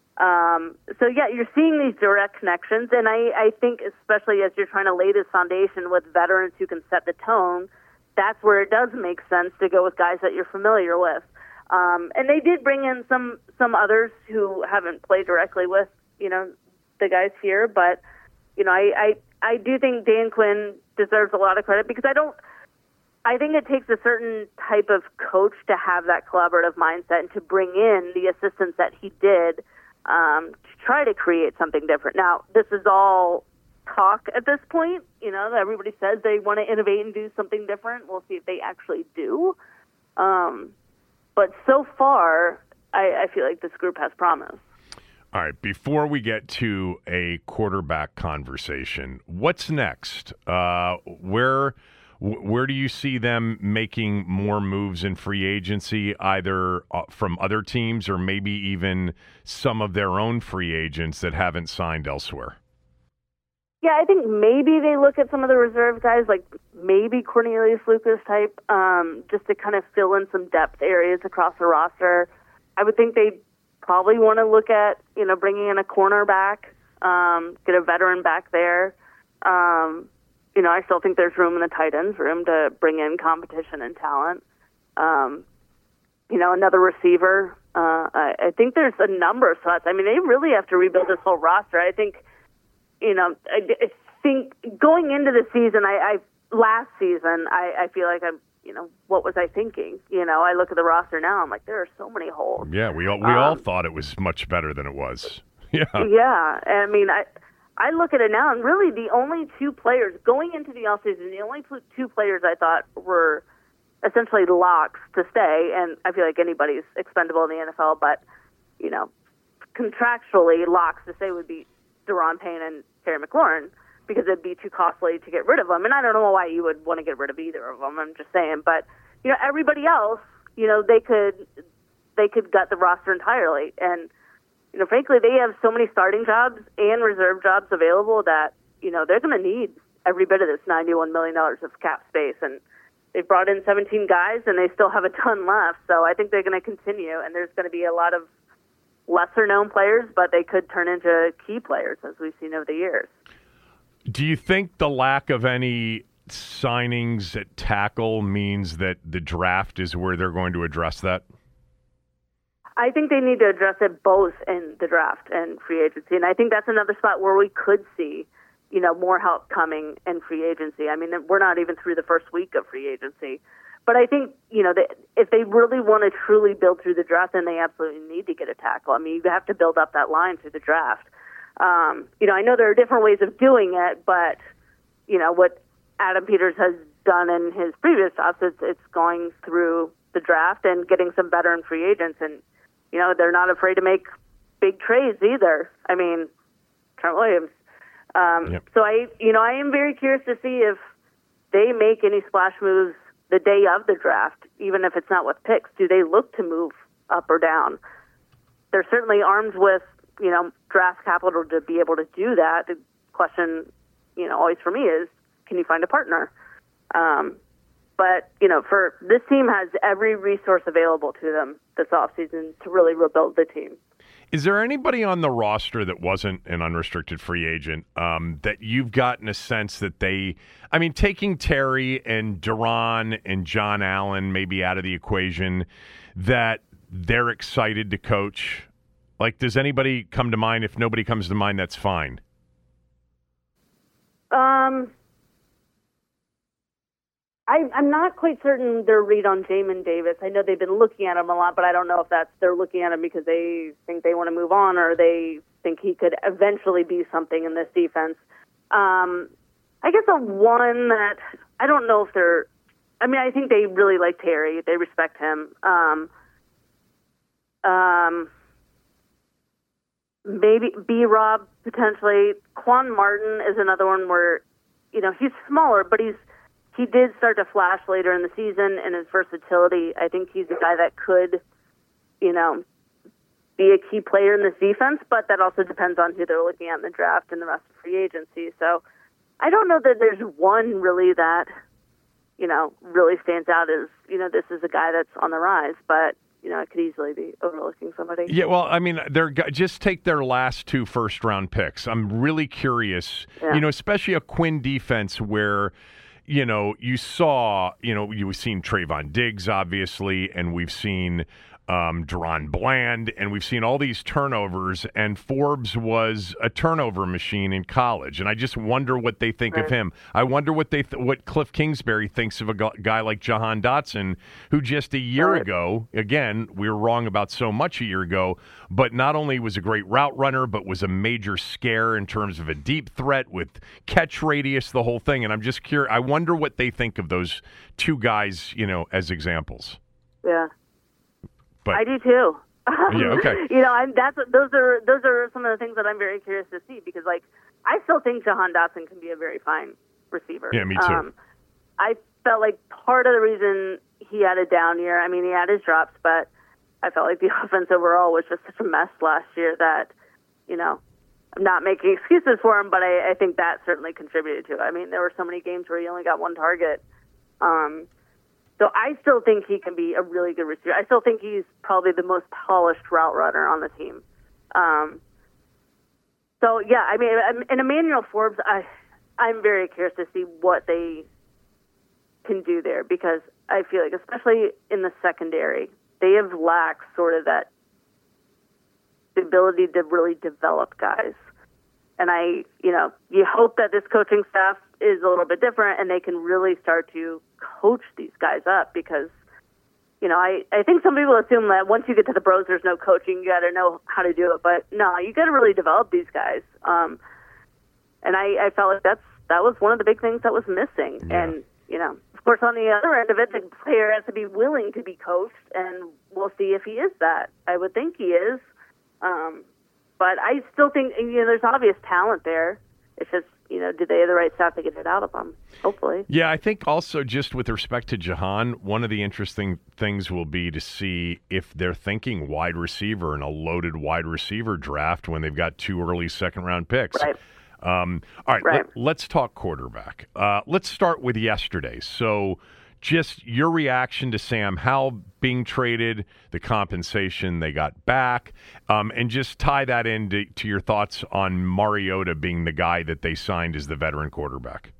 Um, so, yeah, you're seeing these direct connections, and I, I think especially as you're trying to lay this foundation with veterans who can set the tone, that's where it does make sense to go with guys that you're familiar with. Um, and they did bring in some, some others who haven't played directly with, you know, the guys here, but, you know, I, I I do think Dan Quinn deserves a lot of credit because I don't, I think it takes a certain type of coach to have that collaborative mindset and to bring in the assistants that he did um, to try to create something different. Now, this is all talk at this point. You know, everybody says they want to innovate and do something different. We'll see if they actually do. Um, but so far, I, I feel like this group has promise. All right, before we get to a quarterback conversation, what's next? Uh, where where do you see them making more moves in free agency, either uh, from other teams or maybe even some of their own free agents that haven't signed elsewhere? Yeah, I think maybe they look at some of the reserve guys, like maybe Cornelius Lucas type, um, just to kind of fill in some depth areas across the roster. I would think they probably want to look at, you know, bringing in a cornerback, um, get a veteran back there. Um, you know, I still think there's room in the tight ends, room to bring in competition and talent. Um, you know, another receiver. Uh, I, I think there's a number of spots. I mean, they really have to rebuild this whole roster. I think, you know, I, I think going into the season, I, I last season, I, I feel like I'm, you know, what was I thinking? You know, I look at the roster now, I'm like, there are so many holes. Yeah, we all we um, all thought it was much better than it was. Yeah. Yeah. I mean, I I look at it now, and really the only two players going into the offseason, the only two players I thought were essentially locks to stay, and I feel like anybody's expendable in the N F L, but, you know, contractually locks to stay would be Daron Payne and Terry McLaurin, because it'd be too costly to get rid of them. And I don't know why you would want to get rid of either of them. I'm just saying. But, you know, everybody else, you know, they could they could gut the roster entirely. And, you know, frankly, they have so many starting jobs and reserve jobs available that, you know, they're going to need every bit of this ninety-one million dollars of cap space. And they've brought in seventeen guys, and they still have a ton left. So I think they're going to continue. And there's going to be a lot of lesser-known players, but they could turn into key players, as we've seen over the years. Do you think the lack of any signings at tackle means that the draft is where they're going to address that? I think they need to address it both in the draft and free agency. And I think that's another spot where we could see, you know, more help coming in free agency. I mean, we're not even through the first week of free agency. But I think, you know, that if they really want to truly build through the draft, then they absolutely need to get a tackle. I mean, you have to build up that line through the draft. Um, you know, I know there are different ways of doing it, but, you know, what Adam Peters has done in his previous jobs is it's going through the draft and getting some veteran free agents. And, you know, they're not afraid to make big trades either. I mean, Trent Williams. Um, yep. So, I, you know, I am very curious to see if they make any splash moves the day of the draft, even if it's not with picks. Do they look to move up or down? They're certainly armed with, you know, draft capital to be able to do that. The question, you know, always for me is, can you find a partner? Um, but, you know, for this team has every resource available to them this offseason to really rebuild the team. Is there anybody on the roster that wasn't an unrestricted free agent um, that you've gotten a sense that they, I mean, taking Terry and Daron and John Allen maybe out of the equation, that they're excited to coach? Like, does anybody come to mind? If nobody comes to mind, that's fine. Um, I, I'm not quite certain their read on Jamin Davis. I know they've been looking at him a lot, but I don't know if that's they're looking at him because they think they want to move on or they think he could eventually be something in this defense. Um, I guess the one that I don't know if they're. I mean, I think they really like Terry. They respect him. Um, um. Maybe B-Rob, potentially. Quan Martin is another one where, you know, he's smaller, but he's he did start to flash later in the season in his versatility. I think he's a guy that could, you know, be a key player in this defense, but that also depends on who they're looking at in the draft and the rest of free agency. So I don't know that there's one really that, you know, really stands out as, you know, this is a guy that's on the rise, but you know, it could easily be overlooking somebody. Yeah, well, I mean, they're just take their last two first-round picks. I'm really curious, yeah. you know, especially a Quinn defense where, you know, you saw, you know, you've seen Trayvon Diggs, obviously, and we've seen um, Deron Bland, and we've seen all these turnovers, and Forbes was a turnover machine in college, and I just wonder what they think right. of him. I wonder what they th- what Cliff Kingsbury thinks of a gu- guy like Jahan Dotson, who just a year right. ago, again, we were wrong about so much a year ago, but not only was a great route runner, but was a major scare in terms of a deep threat with catch radius, the whole thing, and I'm just curious. I wonder what they think of those two guys, you know, as examples. Yeah. But, I do too. Yeah, okay. You know, I'm, that's those are those are some of the things that I'm very curious to see because, like, I still think Jahan Dotson can be a very fine receiver. Yeah, me too. Um, I felt like part of the reason he had a down year. I mean, he had his drops, but I felt like the offense overall was just such a mess last year that, you know, I'm not making excuses for him, but I, I think that certainly contributed to it. I mean, there were so many games where he only got one target. Um, So I still think he can be a really good receiver. I still think he's probably the most polished route runner on the team. Um, so, yeah, I mean, and Emmanuel Forbes, I, I'm very curious to see what they can do there because I feel like, especially in the secondary, they have lacked sort of that the ability to really develop guys. And I, you know, you hope that this coaching staff is a little bit different and they can really start to coach these guys up because, you know, I, I think some people assume that once you get to the pros, there's no coaching. You got to know how to do it. But no, you got to really develop these guys. Um, And I, I felt like that's that was one of the big things that was missing. Yeah. And, you know, of course, on the other end of it, the player has to be willing to be coached, and we'll see if he is that. I would think he is. Um, but I still think, you know, there's obvious talent there. It's just, you know, do they have the right staff to get it out of them? Hopefully. Yeah, I think also just with respect to Jahan, one of the interesting things will be to see if they're thinking wide receiver in a loaded wide receiver draft when they've got two early second-round picks. Right. Um, all right, right. Let, let's talk quarterback. Uh, let's start with yesterday. So just your reaction to Sam Howell being traded, the compensation they got back, um, and just tie that into to your thoughts on Mariota being the guy that they signed as the veteran quarterback.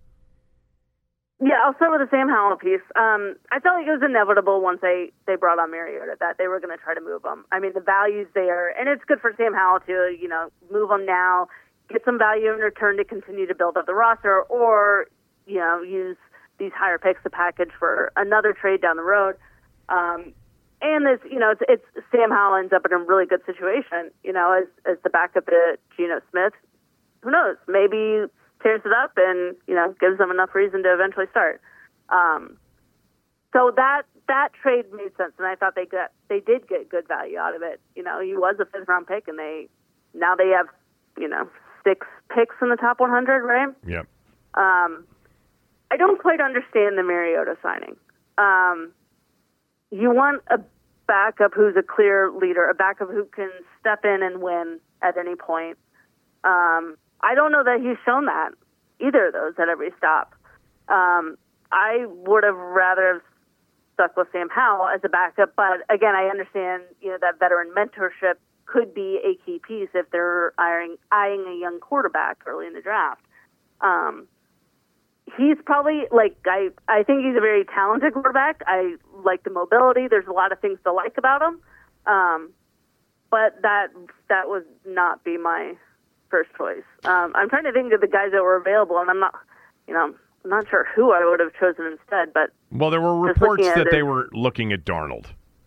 Yeah, I'll start with the Sam Howell piece. Um, I felt like it was inevitable once they, they brought on Mariota that they were going to try to move him. I mean, the value's there, and it's good for Sam Howell to, you know, move him now, get some value in return to continue to build up the roster, or, you know, use these higher picks to package for another trade down the road. Um, and this, you know, it's, it's Sam Howell ends up in a really good situation, you know, as, as the backup to Geno Smith. Who knows? Maybe tears it up and, you know, gives them enough reason to eventually start. Um, so that that trade made sense, and I thought they got they did get good value out of it. You know, he was a fifth round pick, and they now they have, you know, six picks in the top one hundred, right? Yep. Um, I don't quite understand the Mariota signing. Um, you want a backup who's a clear leader, a backup who can step in and win at any point. Um, I don't know that he's shown that, either of those, at every stop. Um, I would have rather stuck with Sam Howell as a backup, but again, I understand, you know, that veteran mentorship could be a key piece if they're eyeing, eyeing a young quarterback early in the draft. Um, he's probably, like, I, I think he's a very talented quarterback. I like the mobility. There's a lot of things to like about him. Um, but that that would not be my first choice. Um, I'm trying to think of the guys that were available, and I'm not, you know, I'm not sure who I would have chosen instead. But well, there were reports that they were looking at Darnold.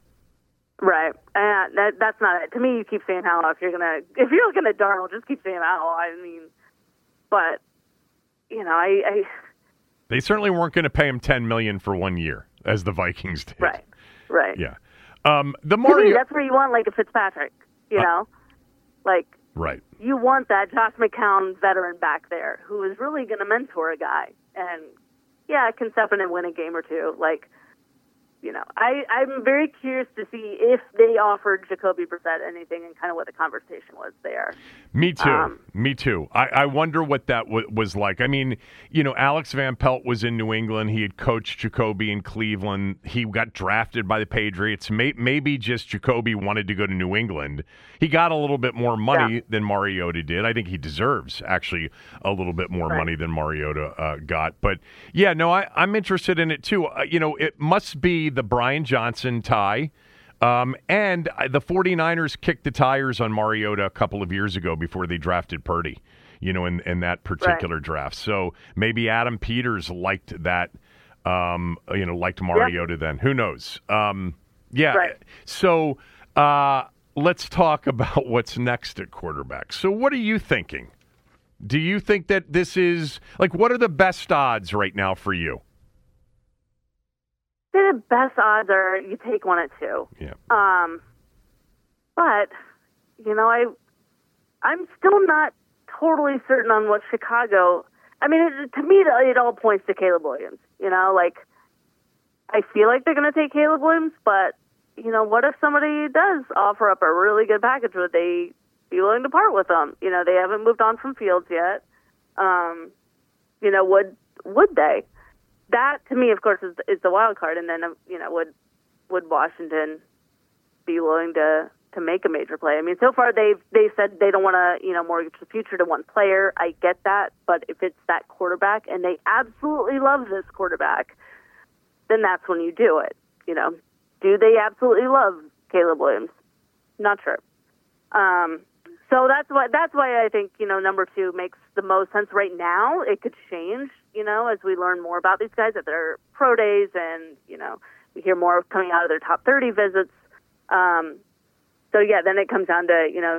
Right, and that, that's not it. To me, you keep saying Howell if you're gonna if you're looking at Darnold, just keep saying Howell. I mean, but you know, I, I they certainly weren't going to pay him ten million dollars for one year, as the Vikings did. Right, right. Yeah. Um, the to Mario, me, that's where you want like a Fitzpatrick. You uh, know, like right. You want that Josh McCown veteran back there who is really going to mentor a guy, and yeah, can step in and win a game or two. Like, you know, I, I'm very curious to see if they offered Jacoby Brissett anything and kind of what the conversation was there. Me too. Um, Me too. I, I wonder what that w- was like. I mean, you know, Alex Van Pelt was in New England. He had coached Jacoby in Cleveland. He got drafted by the Patriots. May- maybe just Jacoby wanted to go to New England. He got a little bit more money yeah. than Mariota did. I think he deserves actually a little bit more right. money than Mariota uh, got. But yeah, no, I, I'm interested in it too. Uh, you know, it must be the Brian Johnson tie. Um, and the 49ers kicked the tires on Mariota a couple of years ago before they drafted Purdy, you know, in, in that particular right. draft. So maybe Adam Peters liked that, um, you know, liked Mariota yep. then. Who knows? Um, yeah. Right. So uh, let's talk about what's next at quarterback. So what are you thinking? Do you think that this is, like, what are the best odds right now for you? The best odds are you take one at two. Yeah. Um, but you know, I I'm still not totally certain on what Chicago. I mean, it, to me, it, it all points to Caleb Williams. You know, like I feel like they're going to take Caleb Williams, but you know, what if somebody does offer up a really good package? Would they be willing to part with them? You know, they haven't moved on from Fields yet. Um, you know, would would they? That, to me, of course, is, is the wild card. And then, you know, would would Washington be willing to, to make a major play? I mean, so far they've they said they don't want to, you know, mortgage the future to one player. I get that, but if it's that quarterback and they absolutely love this quarterback, then that's when you do it. You know, do they absolutely love Caleb Williams? Not sure. Um, so that's why that's why I think, you know, number two makes the most sense right now. It could change, you know, as we learn more about these guys at their pro days, and you know, we hear more coming out of their top thirty visits. Um, so yeah, then it comes down to, you know,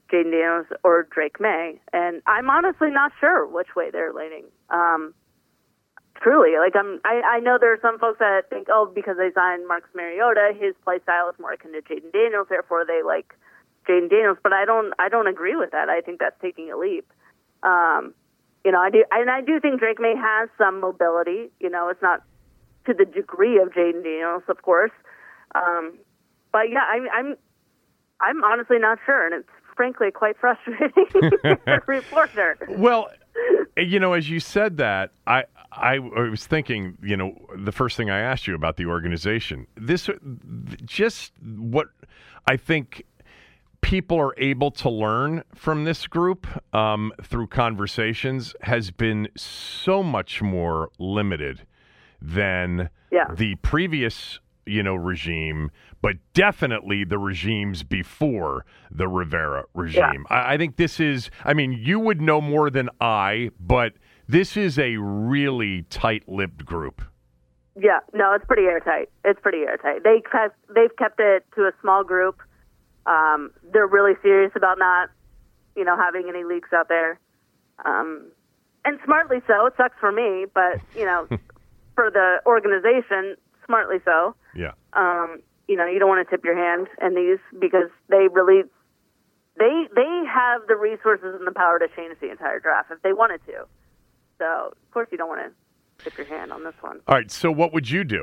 Jaden Daniels or Drake May. And I'm honestly not sure which way they're leaning. Um, truly, like I'm, I, I know there are some folks that think, oh, because they signed Marcus Mariota, his play style is more akin to Jaden Daniels, therefore they like Jaden Daniels. But I don't, I don't agree with that. I think that's taking a leap. Um, you know, I do, and I do think Drake May has some mobility. You know, it's not to the degree of Jaden Daniels, of course. Um, but yeah, I, I'm, I'm honestly not sure, and it's frankly quite frustrating as a reporter. Well, you know, as you said that, I, I I was thinking, you know, the first thing I asked you about the organization. This, just what I think people are able to learn from this group um, through conversations has been so much more limited than yeah. the previous, you know, regime, but definitely the regimes before the Rivera regime. Yeah. I, I think this is, I mean, you would know more than I, but this is a really tight-lipped group. Yeah, no, it's pretty airtight. It's pretty airtight. They kept, they've kept it to a small group. Um, they're really serious about not, you know, having any leaks out there. Um, and smartly so. It sucks for me, but, you know, for the organization, smartly so. Yeah. Um, you know, you don't want to tip your hand in these because they really, they they have the resources and the power to change the entire draft if they wanted to. So, of course, you don't want to tip your hand on this one. All right, so what would you do?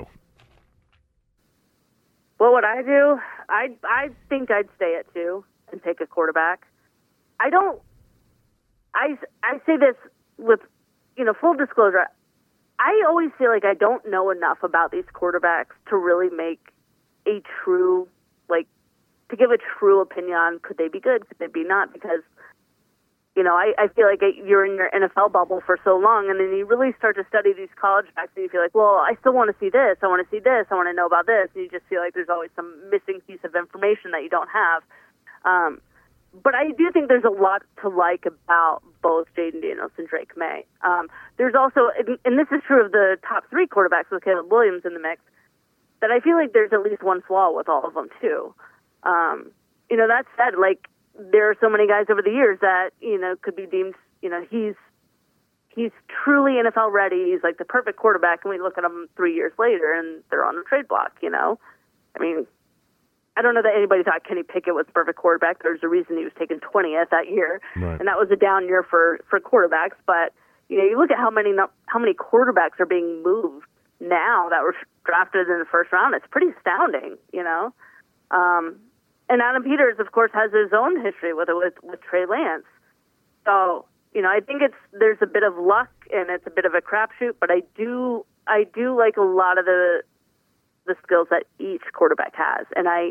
What would I do? I I think I'd stay at two and take a quarterback. I don't. I I say this with, you know, full disclosure. I always feel like I don't know enough about these quarterbacks to really make a true, like, to give a true opinion on could they be good, could they be not, because, you know, I, I feel like you're in your N F L bubble for so long, and then you really start to study these college backs, and you feel like, well, I still want to see this, I want to see this, I want to know about this, and you just feel like there's always some missing piece of information that you don't have. Um, but I do think there's a lot to like about both Jaden Daniels and Drake May. Um, there's also, and this is true of the top three quarterbacks with Caleb Williams in the mix, that I feel like there's at least one flaw with all of them, too. Um, you know, that said, like, there are so many guys over the years that, you know, could be deemed, you know, he's he's truly N F L ready. He's like the perfect quarterback, and we look at him three years later, and they're on the trade block, you know? I mean, I don't know that anybody thought Kenny Pickett was the perfect quarterback. There's a reason he was taken twentieth that year, right. And that was a down year for, for quarterbacks. But, you know, you look at how many how many quarterbacks are being moved now that were drafted in the first round. It's pretty astounding, you know? Um, and Adam Peters, of course, has his own history with it with, with Trey Lance. So, you know, I think it's there's a bit of luck and it's a bit of a crapshoot, but I do I do like a lot of the the skills that each quarterback has. And I,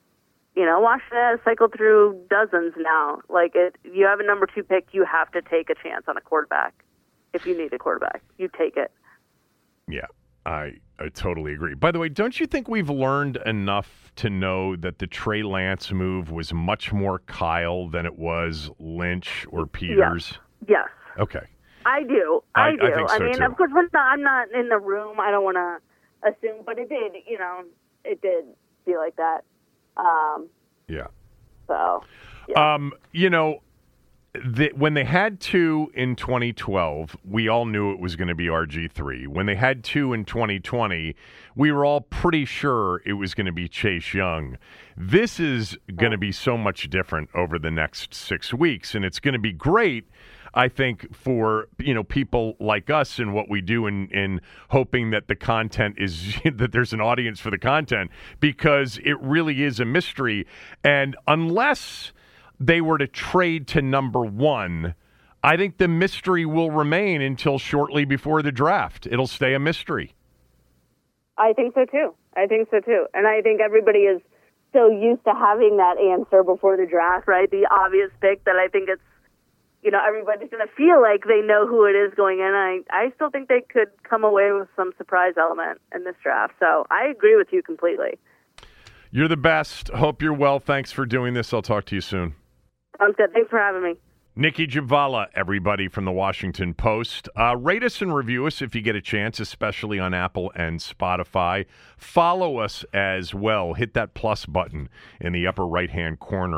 you know, Washington has cycled through dozens now. Like, it, you have a number two pick, you have to take a chance on a quarterback. If you need a quarterback, you take it. Yeah, I, I totally agree. By the way, don't you think we've learned enough to know that the Trey Lance move was much more Kyle than it was Lynch or Peters? Yes. yes. Okay. I do. I, I do. I, think so I mean, too. of course, we're not, I'm not in the room. I don't want to assume, but it did, you know, it did feel like that. Um, yeah. So, yeah. Um, you know, the, when they had two in twenty twelve, we all knew it was going to be R G three. When they had two in twenty twenty, we were all pretty sure it was going to be Chase Young. This is going to be so much different over the next six weeks, and it's going to be great, I think, for, you know, people like us and what we do in, in hoping that the content is that there's an audience for the content, because it really is a mystery. And unless they were to trade to number one, I think the mystery will remain until shortly before the draft. It'll stay a mystery. I think so too. I think so too. And I think everybody is so used to having that answer before the draft, right? The obvious pick, that I think it's, you know, everybody's going to feel like they know who it is going in. I, I still think they could come away with some surprise element in this draft. So I agree with you completely. You're the best. Hope you're well. Thanks for doing this. I'll talk to you soon. Sounds good. Thanks for having me. Nikki Javala, everybody from the Washington Post. Uh, rate us and review us if you get a chance, especially on Apple and Spotify. Follow us as well. Hit that plus button in the upper right-hand corner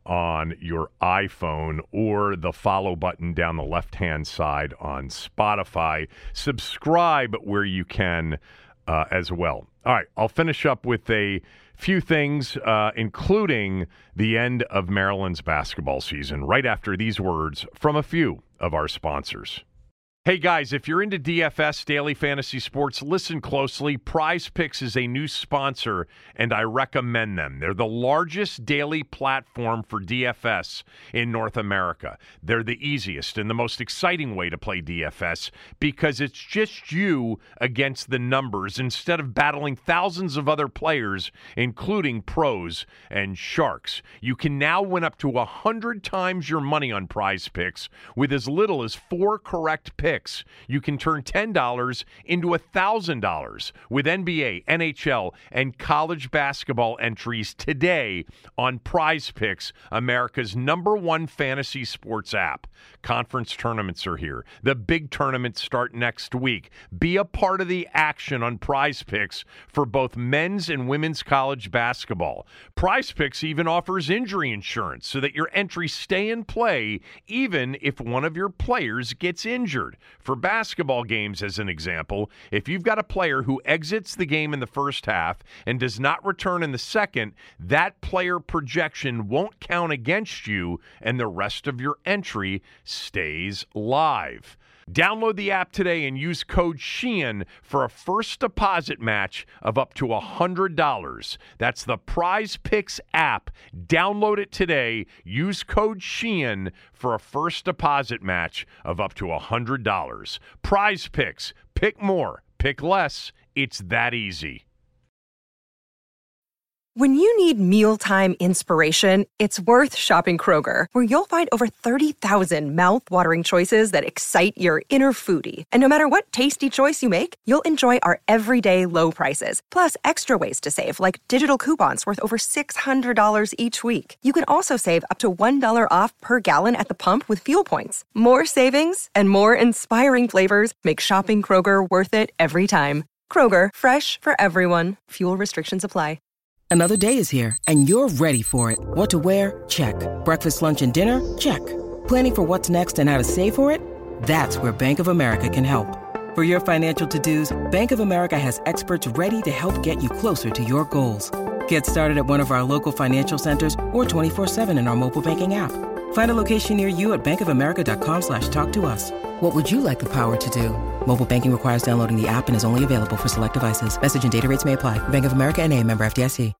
on your iPhone, or the follow button down the left-hand side on Spotify. Subscribe where you can uh, as well. All right, I'll finish up with a few things, uh, including the end of Maryland's basketball season, right after these words from a few of our sponsors. Hey guys, if you're into D F S, Daily Fantasy Sports, listen closely. Prize Picks is a new sponsor, and I recommend them. They're the largest daily platform for D F S in North America. They're the easiest and the most exciting way to play D F S because it's just you against the numbers instead of battling thousands of other players, including pros and sharks. You can now win up to one hundred times your money on Prize Picks with as little as four correct picks. You can turn ten dollars into one thousand dollars with N B A, N H L, and college basketball entries today on Prize Picks, America's number one fantasy sports app. Conference tournaments are here. The big tournaments start next week. Be a part of the action on Prize Picks for both men's and women's college basketball. Prize Picks even offers injury insurance so that your entries stay in play even if one of your players gets injured. For basketball games, as an example, if you've got a player who exits the game in the first half and does not return in the second, that player projection won't count against you, and the rest of your entry stays live. Download the app today and use code Sheehan for a first deposit match of up to one hundred dollars. That's the Prize Picks app. Download it today. Use code Sheehan for a first deposit match of up to one hundred dollars. Prize Picks. Pick more. Pick less. It's that easy. When you need mealtime inspiration, it's worth shopping Kroger, where you'll find over thirty thousand mouth-watering choices that excite your inner foodie. And no matter what tasty choice you make, you'll enjoy our everyday low prices, plus extra ways to save, like digital coupons worth over six hundred dollars each week. You can also save up to one dollar off per gallon at the pump with fuel points. More savings and more inspiring flavors make shopping Kroger worth it every time. Kroger, fresh for everyone. Fuel restrictions apply. Another day is here, and you're ready for it. What to wear? Check. Breakfast, lunch, and dinner? Check. Planning for what's next and how to save for it? That's where Bank of America can help. For your financial to-dos, Bank of America has experts ready to help get you closer to your goals. Get started at one of our local financial centers or twenty-four seven in our mobile banking app. Find a location near you at bankofamerica.com slash talk to us. What would you like the power to do? Mobile banking requires downloading the app and is only available for select devices. Message and data rates may apply. Bank of America N A, member F D I C.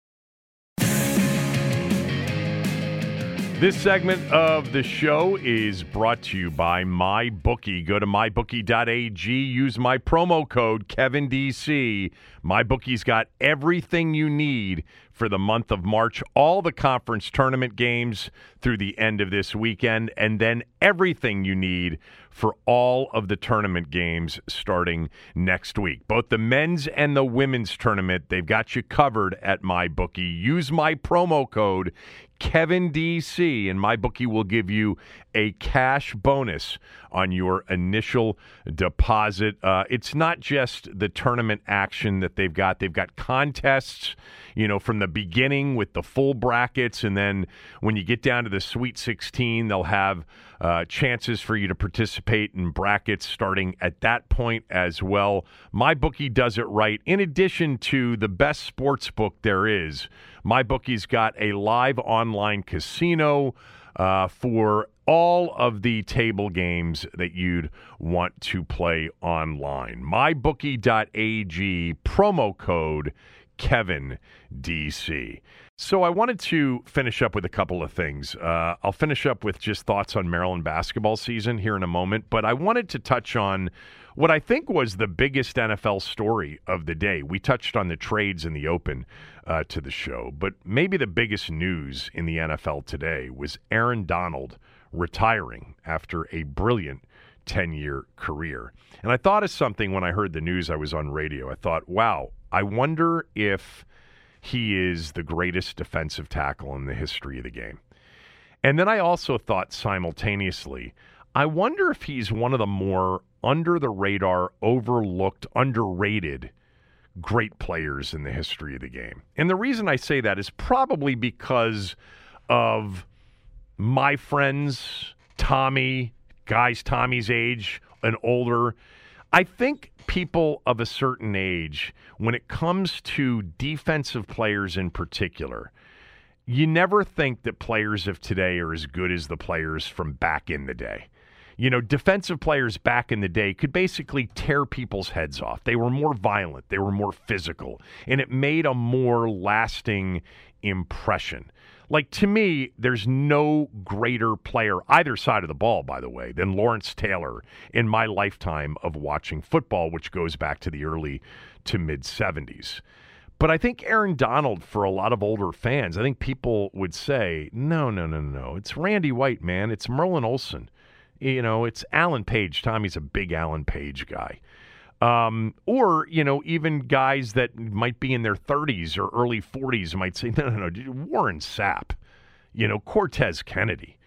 This segment of the show is brought to you by MyBookie. Go to my bookie dot a g. Use my promo code Kevin D C. MyBookie's got everything you need for the month of March. All the conference tournament games through the end of this weekend, and then everything you need for all of the tournament games starting next week. Both the men's and the women's tournament, they've got you covered at MyBookie. Use my promo code Kevin D C, and MyBookie will give you a cash bonus on your initial deposit. Uh, it's not just the tournament action that they've got. They've got contests, you know, from the beginning with the full brackets, and then when you get down to the Sweet sixteen, they'll have uh, chances for you to participate in brackets starting at that point as well. MyBookie does it right. In addition to the best sports book there is, MyBookie's got a live online casino uh, for all of the table games that you'd want to play online. my bookie dot a g, promo code Kevin D C. So I wanted to finish up with a couple of things. Uh, I'll finish up with just thoughts on Maryland basketball season here in a moment, but I wanted to touch on what I think was the biggest N F L story of the day. We touched on the trades in the open uh, to the show, but maybe the biggest news in the N F L today was Aaron Donald retiring after a brilliant ten-year career. And I thought of something when I heard the news. I was on radio. I thought, wow, I wonder if he is the greatest defensive tackle in the history of the game. And then I also thought simultaneously, I wonder if he's one of the more under-the-radar, overlooked, underrated great players in the history of the game. And the reason I say that is probably because of my friends, Tommy, guys Tommy's age and older. I think people of a certain age, when it comes to defensive players in particular, you never think that players of today are as good as the players from back in the day. You know, defensive players back in the day could basically tear people's heads off. They were more violent. They were more physical. And it made a more lasting impression. Like, to me, there's no greater player, either side of the ball, by the way, than Lawrence Taylor in my lifetime of watching football, which goes back to the early to mid-seventies. But I think Aaron Donald, for a lot of older fans, I think people would say, no, no, no, no. It's Randy White, man. It's Merlin Olsen. You know, it's Alan Page. Tommy's a big Alan Page guy. Um, or, you know, even guys that might be in their thirties or early forties might say, no, no, no, Warren Sapp, you know, Cortez Kennedy.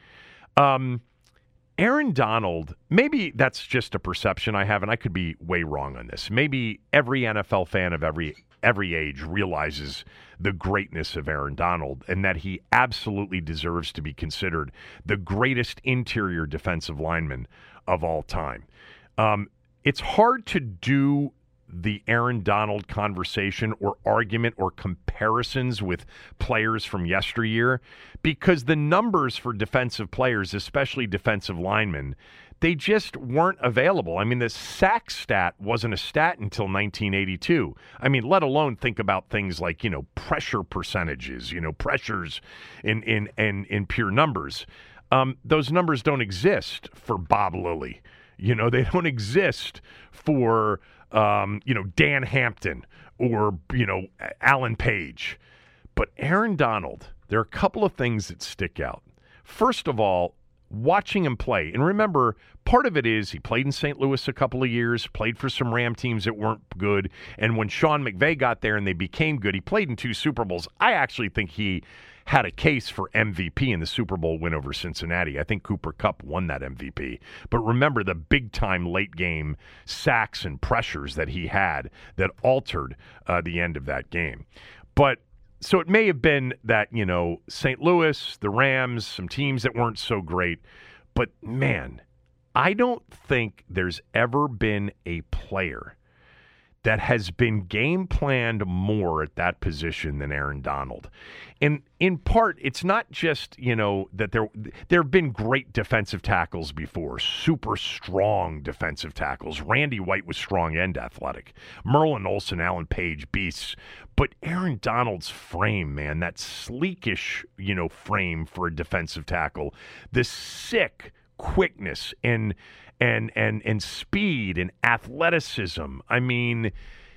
Um, Aaron Donald, maybe that's just a perception I have, and I could be way wrong on this. Maybe every N F L fan of every every age realizes the greatness of Aaron Donald and that he absolutely deserves to be considered the greatest interior defensive lineman of all time. Um, It's hard to do the Aaron Donald conversation or argument or comparisons with players from yesteryear because the numbers for defensive players, especially defensive linemen, they just weren't available. I mean, the sack stat wasn't a stat until nineteen eighty-two. I mean, let alone think about things like, you know, pressure percentages, you know, pressures in in in, in pure numbers. Um, those numbers don't exist for Bob Lilly. You know, they don't exist for, um, you know, Dan Hampton or, you know, Alan Page. But Aaron Donald, there are a couple of things that stick out. First of all, watching him play. And remember, part of it is he played in Saint Louis a couple of years, played for some Ram teams that weren't good. And when Sean McVay got there and they became good, he played in two Super Bowls. I actually think he had a case for M V P in the Super Bowl win over Cincinnati. I think Cooper Kupp won that M V P. But remember the big-time late-game sacks and pressures that he had that altered uh, the end of that game. But so it may have been that, you know, Saint Louis, the Rams, some teams that weren't so great. But, man, I don't think there's ever been a player that has been game planned more at that position than Aaron Donald. And in part, it's not just, you know, that there there have been great defensive tackles before, super strong defensive tackles. Randy White was strong and athletic. Merlin Olsen, Alan Page, beasts. But Aaron Donald's frame, man, that sleekish, you know, frame for a defensive tackle, the sick quickness and and and and speed and athleticism. I mean,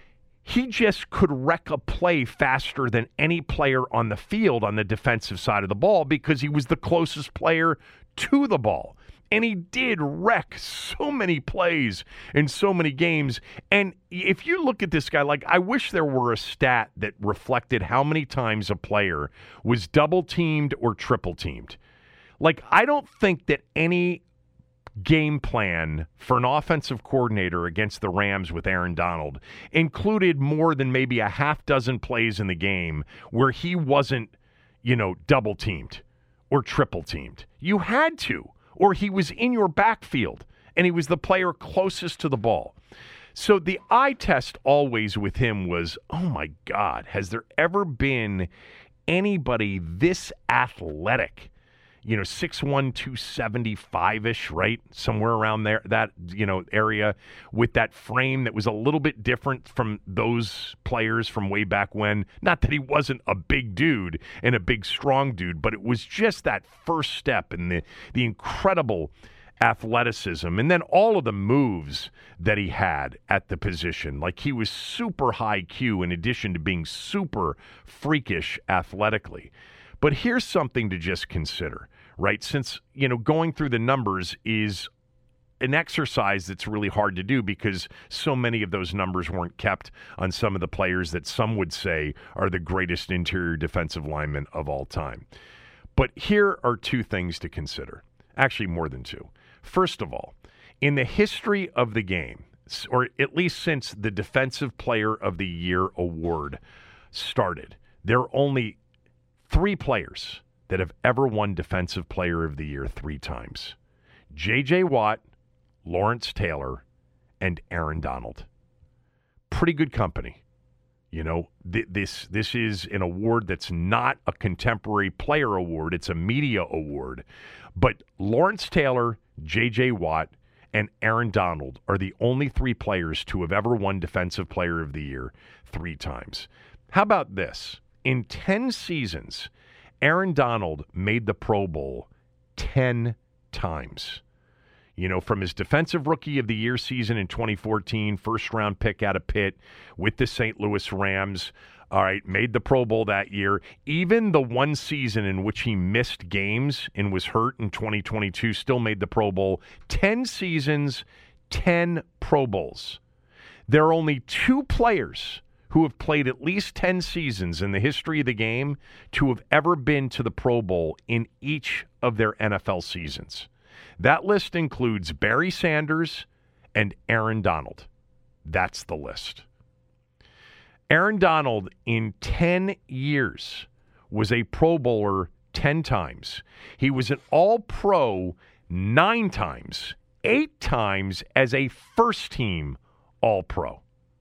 he just could wreck a play faster than any player on the field on the defensive side of the ball because he was the closest player to the ball. And he did wreck so many plays in so many games. And if you look at this guy, like, I wish there were a stat that reflected how many times a player was double-teamed or triple-teamed. Like, I don't think that any game plan for an offensive coordinator against the Rams with Aaron Donald included more than maybe a half dozen plays in the game where he wasn't, you know, double-teamed or triple-teamed. You had to, or he was in your backfield, and he was the player closest to the ball. So the eye test always with him was, oh, my God, has there ever been anybody this athletic? You know, six one, two seventy-five-ish, right? Somewhere around there, that, you know, area with that frame that was a little bit different from those players from way back when. Not that he wasn't a big dude and a big, strong dude, but it was just that first step and the, the incredible athleticism. And then all of the moves that he had at the position. Like, he was super high Q in addition to being super freakish athletically. But here's something to just consider, right? Since, you know, going through the numbers is an exercise that's really hard to do because so many of those numbers weren't kept on some of the players that some would say are the greatest interior defensive linemen of all time. But here are two things to consider. Actually, more than two. First of all, in the history of the game, or at least since the Defensive Player of the Year award started, there are only three players that have ever won Defensive Player of the Year three times. J J. Watt, Lawrence Taylor, and Aaron Donald. Pretty good company. You know, th- this this is an award that's not a contemporary player award. It's a media award. But Lawrence Taylor, J J. Watt, and Aaron Donald are the only three players to have ever won Defensive Player of the Year three times. How about this? In ten seasons, Aaron Donald made the Pro Bowl ten times. You know, from his Defensive Rookie of the Year season in twenty fourteen, first-round pick out of Pitt with the Saint Louis Rams, all right, made the Pro Bowl that year. Even the one season in which he missed games and was hurt in twenty twenty-two still made the Pro Bowl. ten seasons, ten Pro Bowls. There are only two players who have played at least ten seasons in the history of the game to have ever been to the Pro Bowl in each of their N F L seasons. That list includes Barry Sanders and Aaron Donald. That's the list. Aaron Donald, in ten years, was a Pro Bowler ten times. He was an All-Pro nine times, eight times as a first-team All-Pro.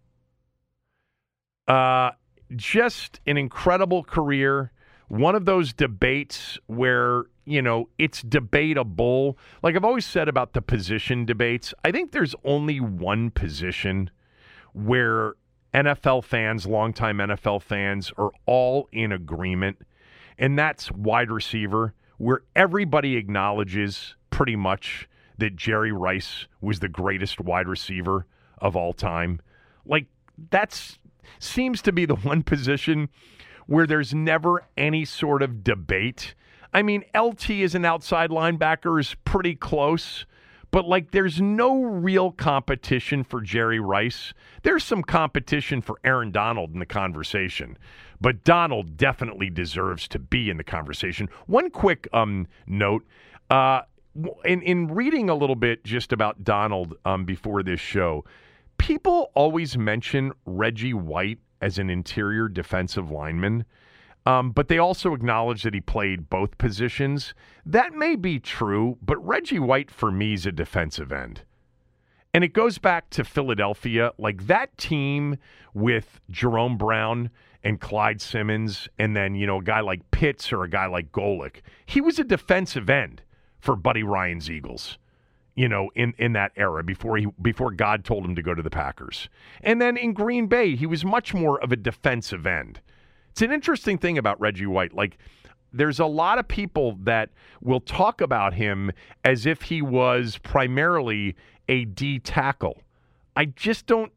Uh, just an incredible career. One of those debates where, you know, it's debatable. Like I've always said about the position debates, I think there's only one position where N F L fans, longtime N F L fans, are all in agreement, and that's wide receiver, where everybody acknowledges pretty much that Jerry Rice was the greatest wide receiver of all time. Like, that's seems to be the one position where there's never any sort of debate. I mean, L T as an outside linebacker is pretty close, but like there's no real competition for Jerry Rice. There's some competition for Aaron Donald in the conversation, but Donald definitely deserves to be in the conversation. One quick um, note, uh, in, in reading a little bit just about Donald um, before this show, people always mention Reggie White as an interior defensive lineman, um, but they also acknowledge that he played both positions. That may be true, but Reggie White for me is a defensive end. And it goes back to Philadelphia, like that team with Jerome Brown and Clyde Simmons, and then, you know, a guy like Pitts or a guy like Golick. He was a defensive end for Buddy Ryan's Eagles, you know, in, in that era before he before God told him to go to the Packers. And then in Green Bay, he was much more of a defensive end. It's an interesting thing about Reggie White. Like, there's a lot of people that will talk about him as if he was primarily a D tackle. I just don't,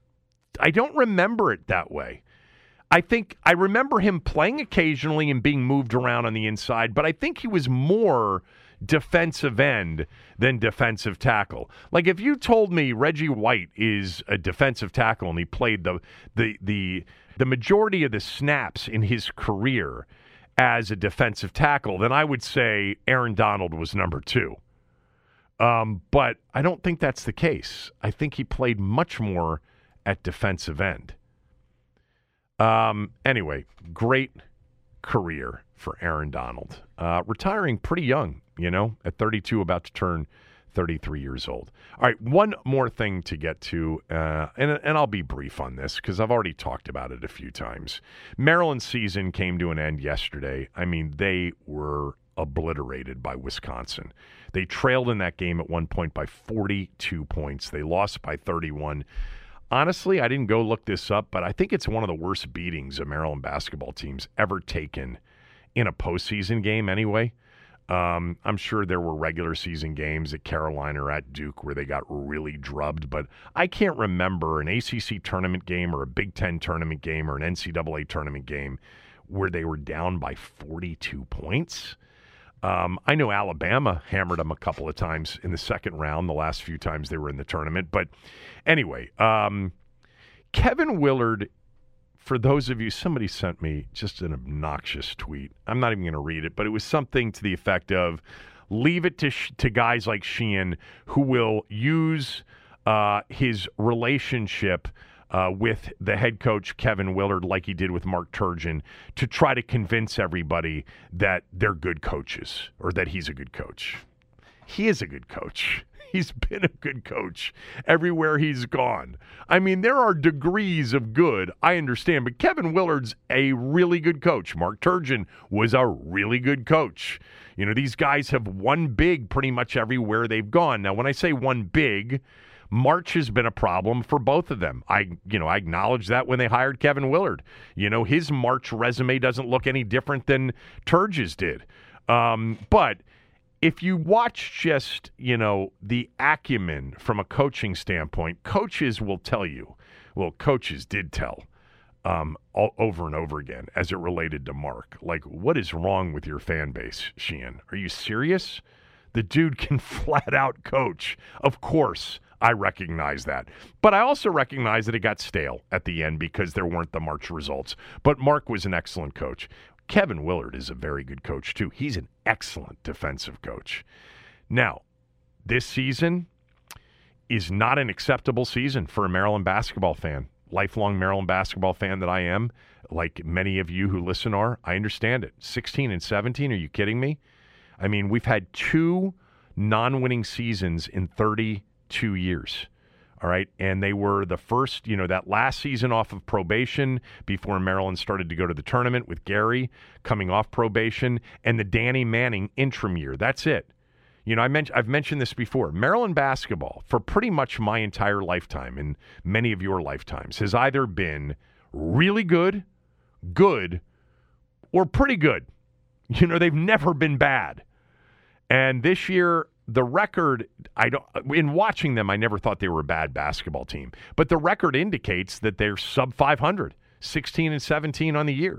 I don't remember it that way. I think I remember him playing occasionally and being moved around on the inside, but I think he was more defensive end than defensive tackle. Like if you told me Reggie White is a defensive tackle and he played the the the the majority of the snaps in his career as a defensive tackle, then I would say Aaron Donald was number two. Um, but I don't think that's the case. I think he played much more at defensive end. Um, anyway, great career for Aaron Donald. Uh, retiring pretty young, you know, at thirty-two, about to turn thirty-three years old. All right, one more thing to get to, uh, and, and I'll be brief on this because I've already talked about it a few times. Maryland's season came to an end yesterday. I mean, they were obliterated by Wisconsin. They trailed in that game at one point by forty-two points. They lost by thirty-one. Honestly, I didn't go look this up, but I think it's one of the worst beatings a Maryland basketball team's ever taken in a postseason game anyway. Um, I'm sure there were regular season games at Carolina or at Duke where they got really drubbed, but I can't remember an A C C tournament game or a Big Ten tournament game or an N C double A tournament game where they were down by forty-two points. Um, I know Alabama hammered them a couple of times in the second round, the last few times they were in the tournament. But anyway, um, Kevin Willard, for those of you, somebody sent me just an obnoxious tweet. I'm not even going to read it, but it was something to the effect of, leave it to sh- to guys like Sheehan who will use uh, his relationship uh, with the head coach, Kevin Willard, like he did with Mark Turgeon, to try to convince everybody that they're good coaches or that he's a good coach. He is a good coach. He's been a good coach everywhere he's gone. I mean, there are degrees of good, I understand, but Kevin Willard's a really good coach. Mark Turgeon was a really good coach. You know, these guys have won big pretty much everywhere they've gone. Now, when I say won big, March has been a problem for both of them. I, you know, I acknowledge that when they hired Kevin Willard. You know, his March resume doesn't look any different than Turgeon's did. Um, but if you watch just, you know, the acumen from a coaching standpoint, coaches will tell you, well, coaches did tell um, all, over and over again as it related to Mark. Like, what is wrong with your fan base, Sheehan? Are you serious? The dude can flat out coach. Of course, I recognize that. But I also recognize that it got stale at the end because there weren't the March results. But Mark was an excellent coach. Kevin Willard is a very good coach, too. He's an excellent defensive coach. Now, this season is not an acceptable season for a Maryland basketball fan. Lifelong Maryland basketball fan that I am, like many of you who listen are, I understand it. sixteen and seventeen, are you kidding me? I mean, we've had two non-winning seasons in thirty-two years. All right. And they were the first, you know, that last season off of probation before Maryland started to go to the tournament with Gary coming off probation, and the Danny Manning interim year. That's it. You know, I mentioned I've mentioned this before. Maryland basketball, for pretty much my entire lifetime and many of your lifetimes, has either been really good, good, or pretty good. You know, they've never been bad. And this year, the record, I don't. In watching them, I never thought they were a bad basketball team. But the record indicates that they're sub five hundred, sixteen and seventeen on the year.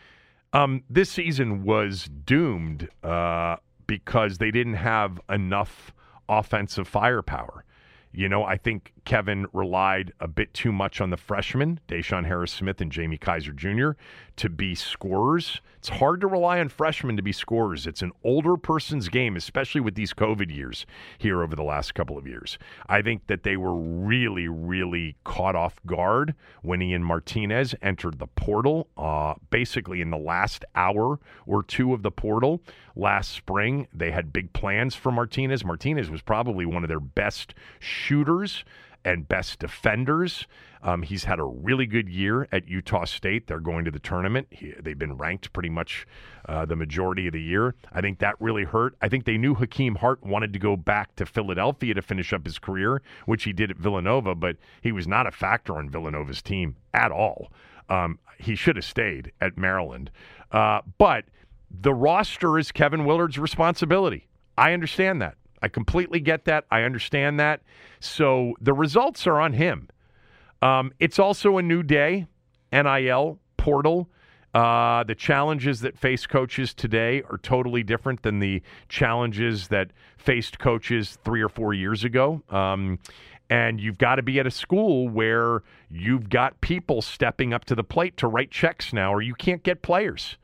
Um, this season was doomed uh, because they didn't have enough offensive firepower. You know, I think Kevin relied a bit too much on the freshmen, Deshaun Harris-Smith and Jamie Kaiser Junior, to be scorers. It's hard to rely on freshmen to be scorers. It's an older person's game, especially with these COVID years here over the last couple of years. I think that they were really, really caught off guard when Ian Martinez entered the portal, uh, basically in the last hour or two of the portal last spring. They had big plans for Martinez. Martinez was probably one of their best shooters and best defenders. Um, he's had a really good year at Utah State. They're going to the tournament. He, they've been ranked pretty much uh, the majority of the year. I think that really hurt. I think they knew Hakeem Hart wanted to go back to Philadelphia to finish up his career, which he did at Villanova, but he was not a factor on Villanova's team at all. Um, he should have stayed at Maryland. Uh, but the roster is Kevin Willard's responsibility. I understand that. I completely get that. I understand that. So the results are on him. Um, it's also a new day, N I L, portal. Uh, the challenges that face coaches today are totally different than the challenges that faced coaches three or four years ago. Um, and you've got to be at a school where you've got people stepping up to the plate to write checks now, or you can't get players.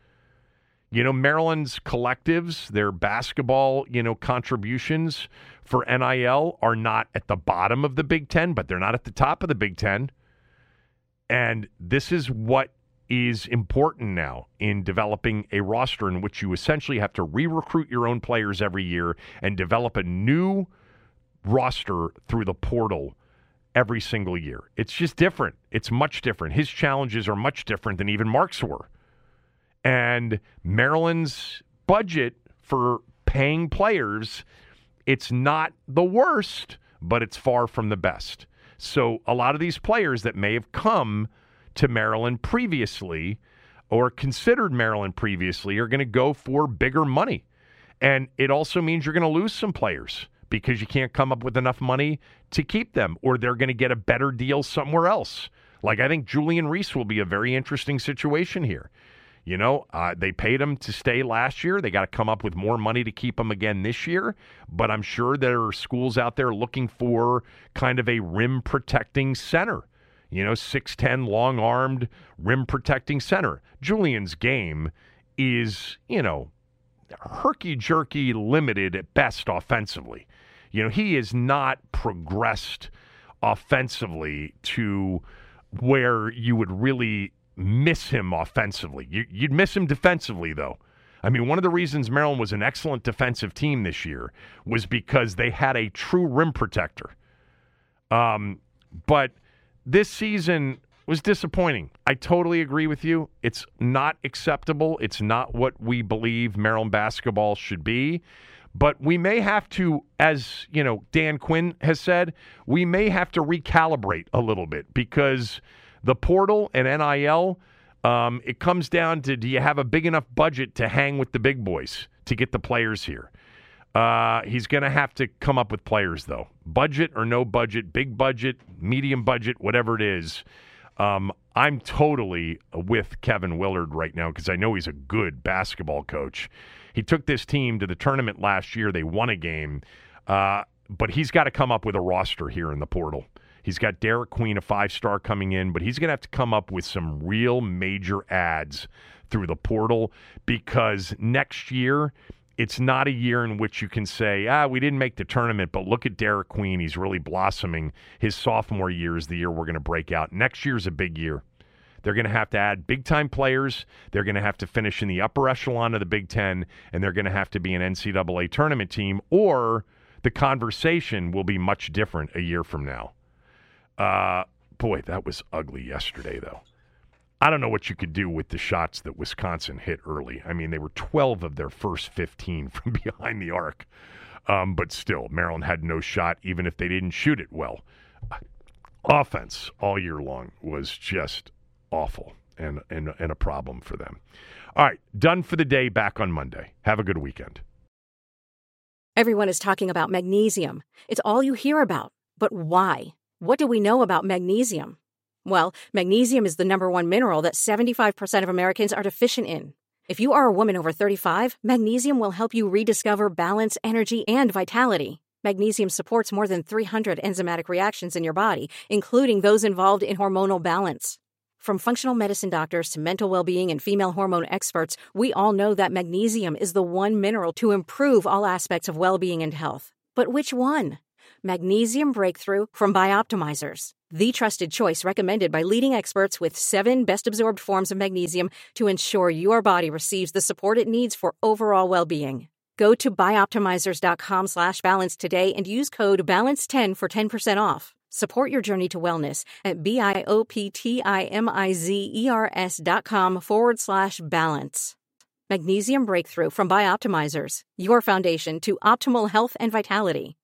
You know, Maryland's collectives, their basketball, you know, contributions for N I L are not at the bottom of the Big Ten, but they're not at the top of the Big Ten. And this is what is important now in developing a roster in which you essentially have to re-recruit your own players every year and develop a new roster through the portal every single year. It's just different. It's much different. His challenges are much different than even Mark's were. And Maryland's budget for paying players, it's not the worst, but it's far from the best. So a lot of these players that may have come to Maryland previously or considered Maryland previously are going to go for bigger money. And it also means you're going to lose some players because you can't come up with enough money to keep them, or they're going to get a better deal somewhere else. Like, I think Julian Reese will be a very interesting situation here. You know, uh, they paid him to stay last year. They got to come up with more money to keep him again this year. But I'm sure there are schools out there looking for kind of a rim-protecting center. You know, six ten, long-armed, rim-protecting center. Julian's game is, you know, herky-jerky, limited at best offensively. You know, he has not progressed offensively to where you would really miss him offensively. You, you'd miss him defensively, though. I mean, one of the reasons Maryland was an excellent defensive team this year was because they had a true rim protector. Um, but this season was disappointing. I totally agree with you. It's not acceptable. It's not what we believe Maryland basketball should be. But we may have to, as you know, Dan Quinn has said, we may have to recalibrate a little bit because the portal and N I L, um, it comes down to, do you have a big enough budget to hang with the big boys to get the players here? Uh, he's going to have to come up with players, though. Budget or no budget, big budget, medium budget, whatever it is. Um, I'm totally with Kevin Willard right now because I know he's a good basketball coach. He took this team to the tournament last year. They won a game. Uh, but he's got to come up with a roster here in the portal. He's got Derek Queen, a five-star, coming in, but he's going to have to come up with some real major ads through the portal because next year it's not a year in which you can say, ah, we didn't make the tournament, but look at Derek Queen. He's really blossoming. His sophomore year is the year we're going to break out. Next year's a big year. They're going to have to add big-time players. They're going to have to finish in the upper echelon of the Big Ten, and they're going to have to be an N C double A tournament team, or the conversation will be much different a year from now. Uh, boy, that was ugly yesterday, though. I don't know what you could do with the shots that Wisconsin hit early. I mean, they were twelve of their first fifteen from behind the arc. Um, but still, Maryland had no shot, even if they didn't shoot it well. Offense all year long was just awful and, and, and a problem for them. All right, done for the day, back on Monday. Have a good weekend. Everyone is talking about magnesium. It's all you hear about. But why? What do we know about magnesium? Well, magnesium is the number one mineral that seventy-five percent of Americans are deficient in. If you are a woman over thirty-five, magnesium will help you rediscover balance, energy, and vitality. Magnesium supports more than three hundred enzymatic reactions in your body, including those involved in hormonal balance. From functional medicine doctors to mental well-being and female hormone experts, we all know that magnesium is the one mineral to improve all aspects of well-being and health. But which one? Magnesium Breakthrough from Bioptimizers, the trusted choice recommended by leading experts with seven best-absorbed forms of magnesium to ensure your body receives the support it needs for overall well-being. Go to bioptimizers.com slash balance today and use code balance ten for ten percent off. Support your journey to wellness at B-I-O-P-T-I-M-I-Z-E-R-S dot com forward slash balance. Magnesium Breakthrough from Bioptimizers, your foundation to optimal health and vitality.